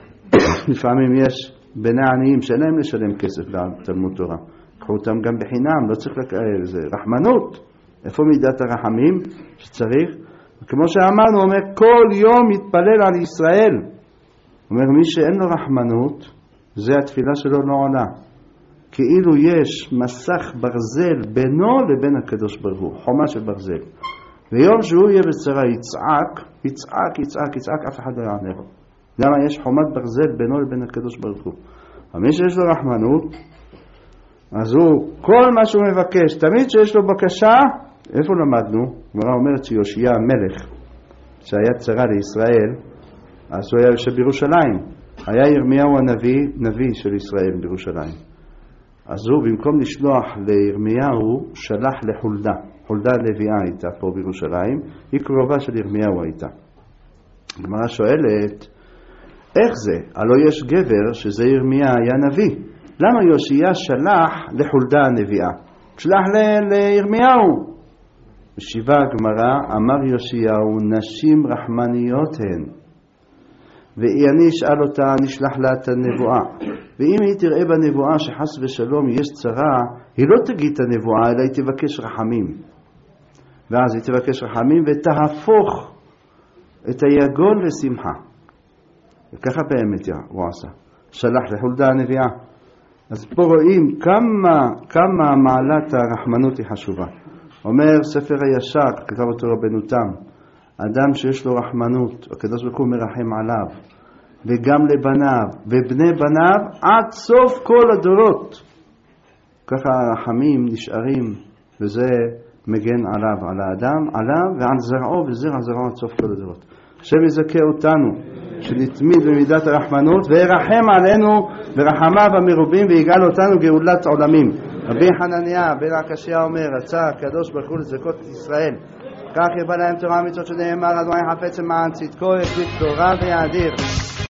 לפעמים יש בני העניים שאין להם לשלם כסף לתלמוד תורה. קחו אותם גם בחינם, לא צריך לקרוא, זה רחמנות. איפה מידת הרחמים שצריך? כמו שאמרנו, הוא אומר, כל יום מתפלל על ישראל. הוא אומר, מי שאין לו רחמנות, זה התפילה שלו לא עולה. כאילו יש מסך ברזל בינו לבין הקדוש ברוך הוא, חומה של ברזל. ויום שהוא יהיה בצרה יצעק, יצעק, יצעק, יצעק, אף אחד לא יענה לו. למה? יש חומת ברזל בינו לבין הקדוש ברוך הוא. אבל מי שיש לו רחמנות, אז הוא, כל מה שהוא מבקש, תמיד שיש לו בקשה, איפה למדנו? גמרא אומרת שיושיע המלך, שהיה צרה לישראל, אז הוא היה יושב בירושלים. היה ירמיהו הנביא, נביא של ישראל בירושלים. אז הוא, במקום לשלוח לירמיהו, שלח לחולדה. חולדה לביאה הייתה פה בירושלים, היא קרובה של ירמיהו הייתה. הגמרא שואלת, איך זה? הלא יש גבר שזה ירמיה היה נביא. למה יושיע שלח לחולדה הנביאה? שלח לירמיהו. בשיבה הגמרא אמר יושיעהו, נשים רחמניות הן. ואני אשאל אותה, נשלח לה את הנבואה. ואם היא תראה בנבואה שחס ושלום יש צרה, היא לא תגיד את הנבואה, אלא היא תבקש רחמים. ואז היא תבקש רחמים ותהפוך את היגון לשמחה. וככה באמת הוא עשה. שלח לחולדה הנביאה. אז פה רואים כמה, כמה מעלת הרחמנות היא חשובה. אומר ספר הישר, כתב אותו רבנו תם, אדם שיש לו רחמנות, הקדוש ברוך הוא מרחם עליו, וגם לבניו, ובני בניו, עד סוף כל הדורות. ככה הרחמים נשארים, וזה מגן עליו, על האדם, עליו ועל זרעו, וזרע זרעו עד סוף כל הדורות. השם יזכה אותנו, שנתמיד במידת הרחמנות, וירחם עלינו ברחמיו המרובים, ויגאל אותנו גאולת עולמים. רבי חנניה בן עקשיא אומר, רצה הקדוש ברוך הוא לזכות את ישראל, כך ירבה להם תורה ומצוות שנאמר, אדוני חפץ למען צדקו, יחזיק תורה ויאדיר.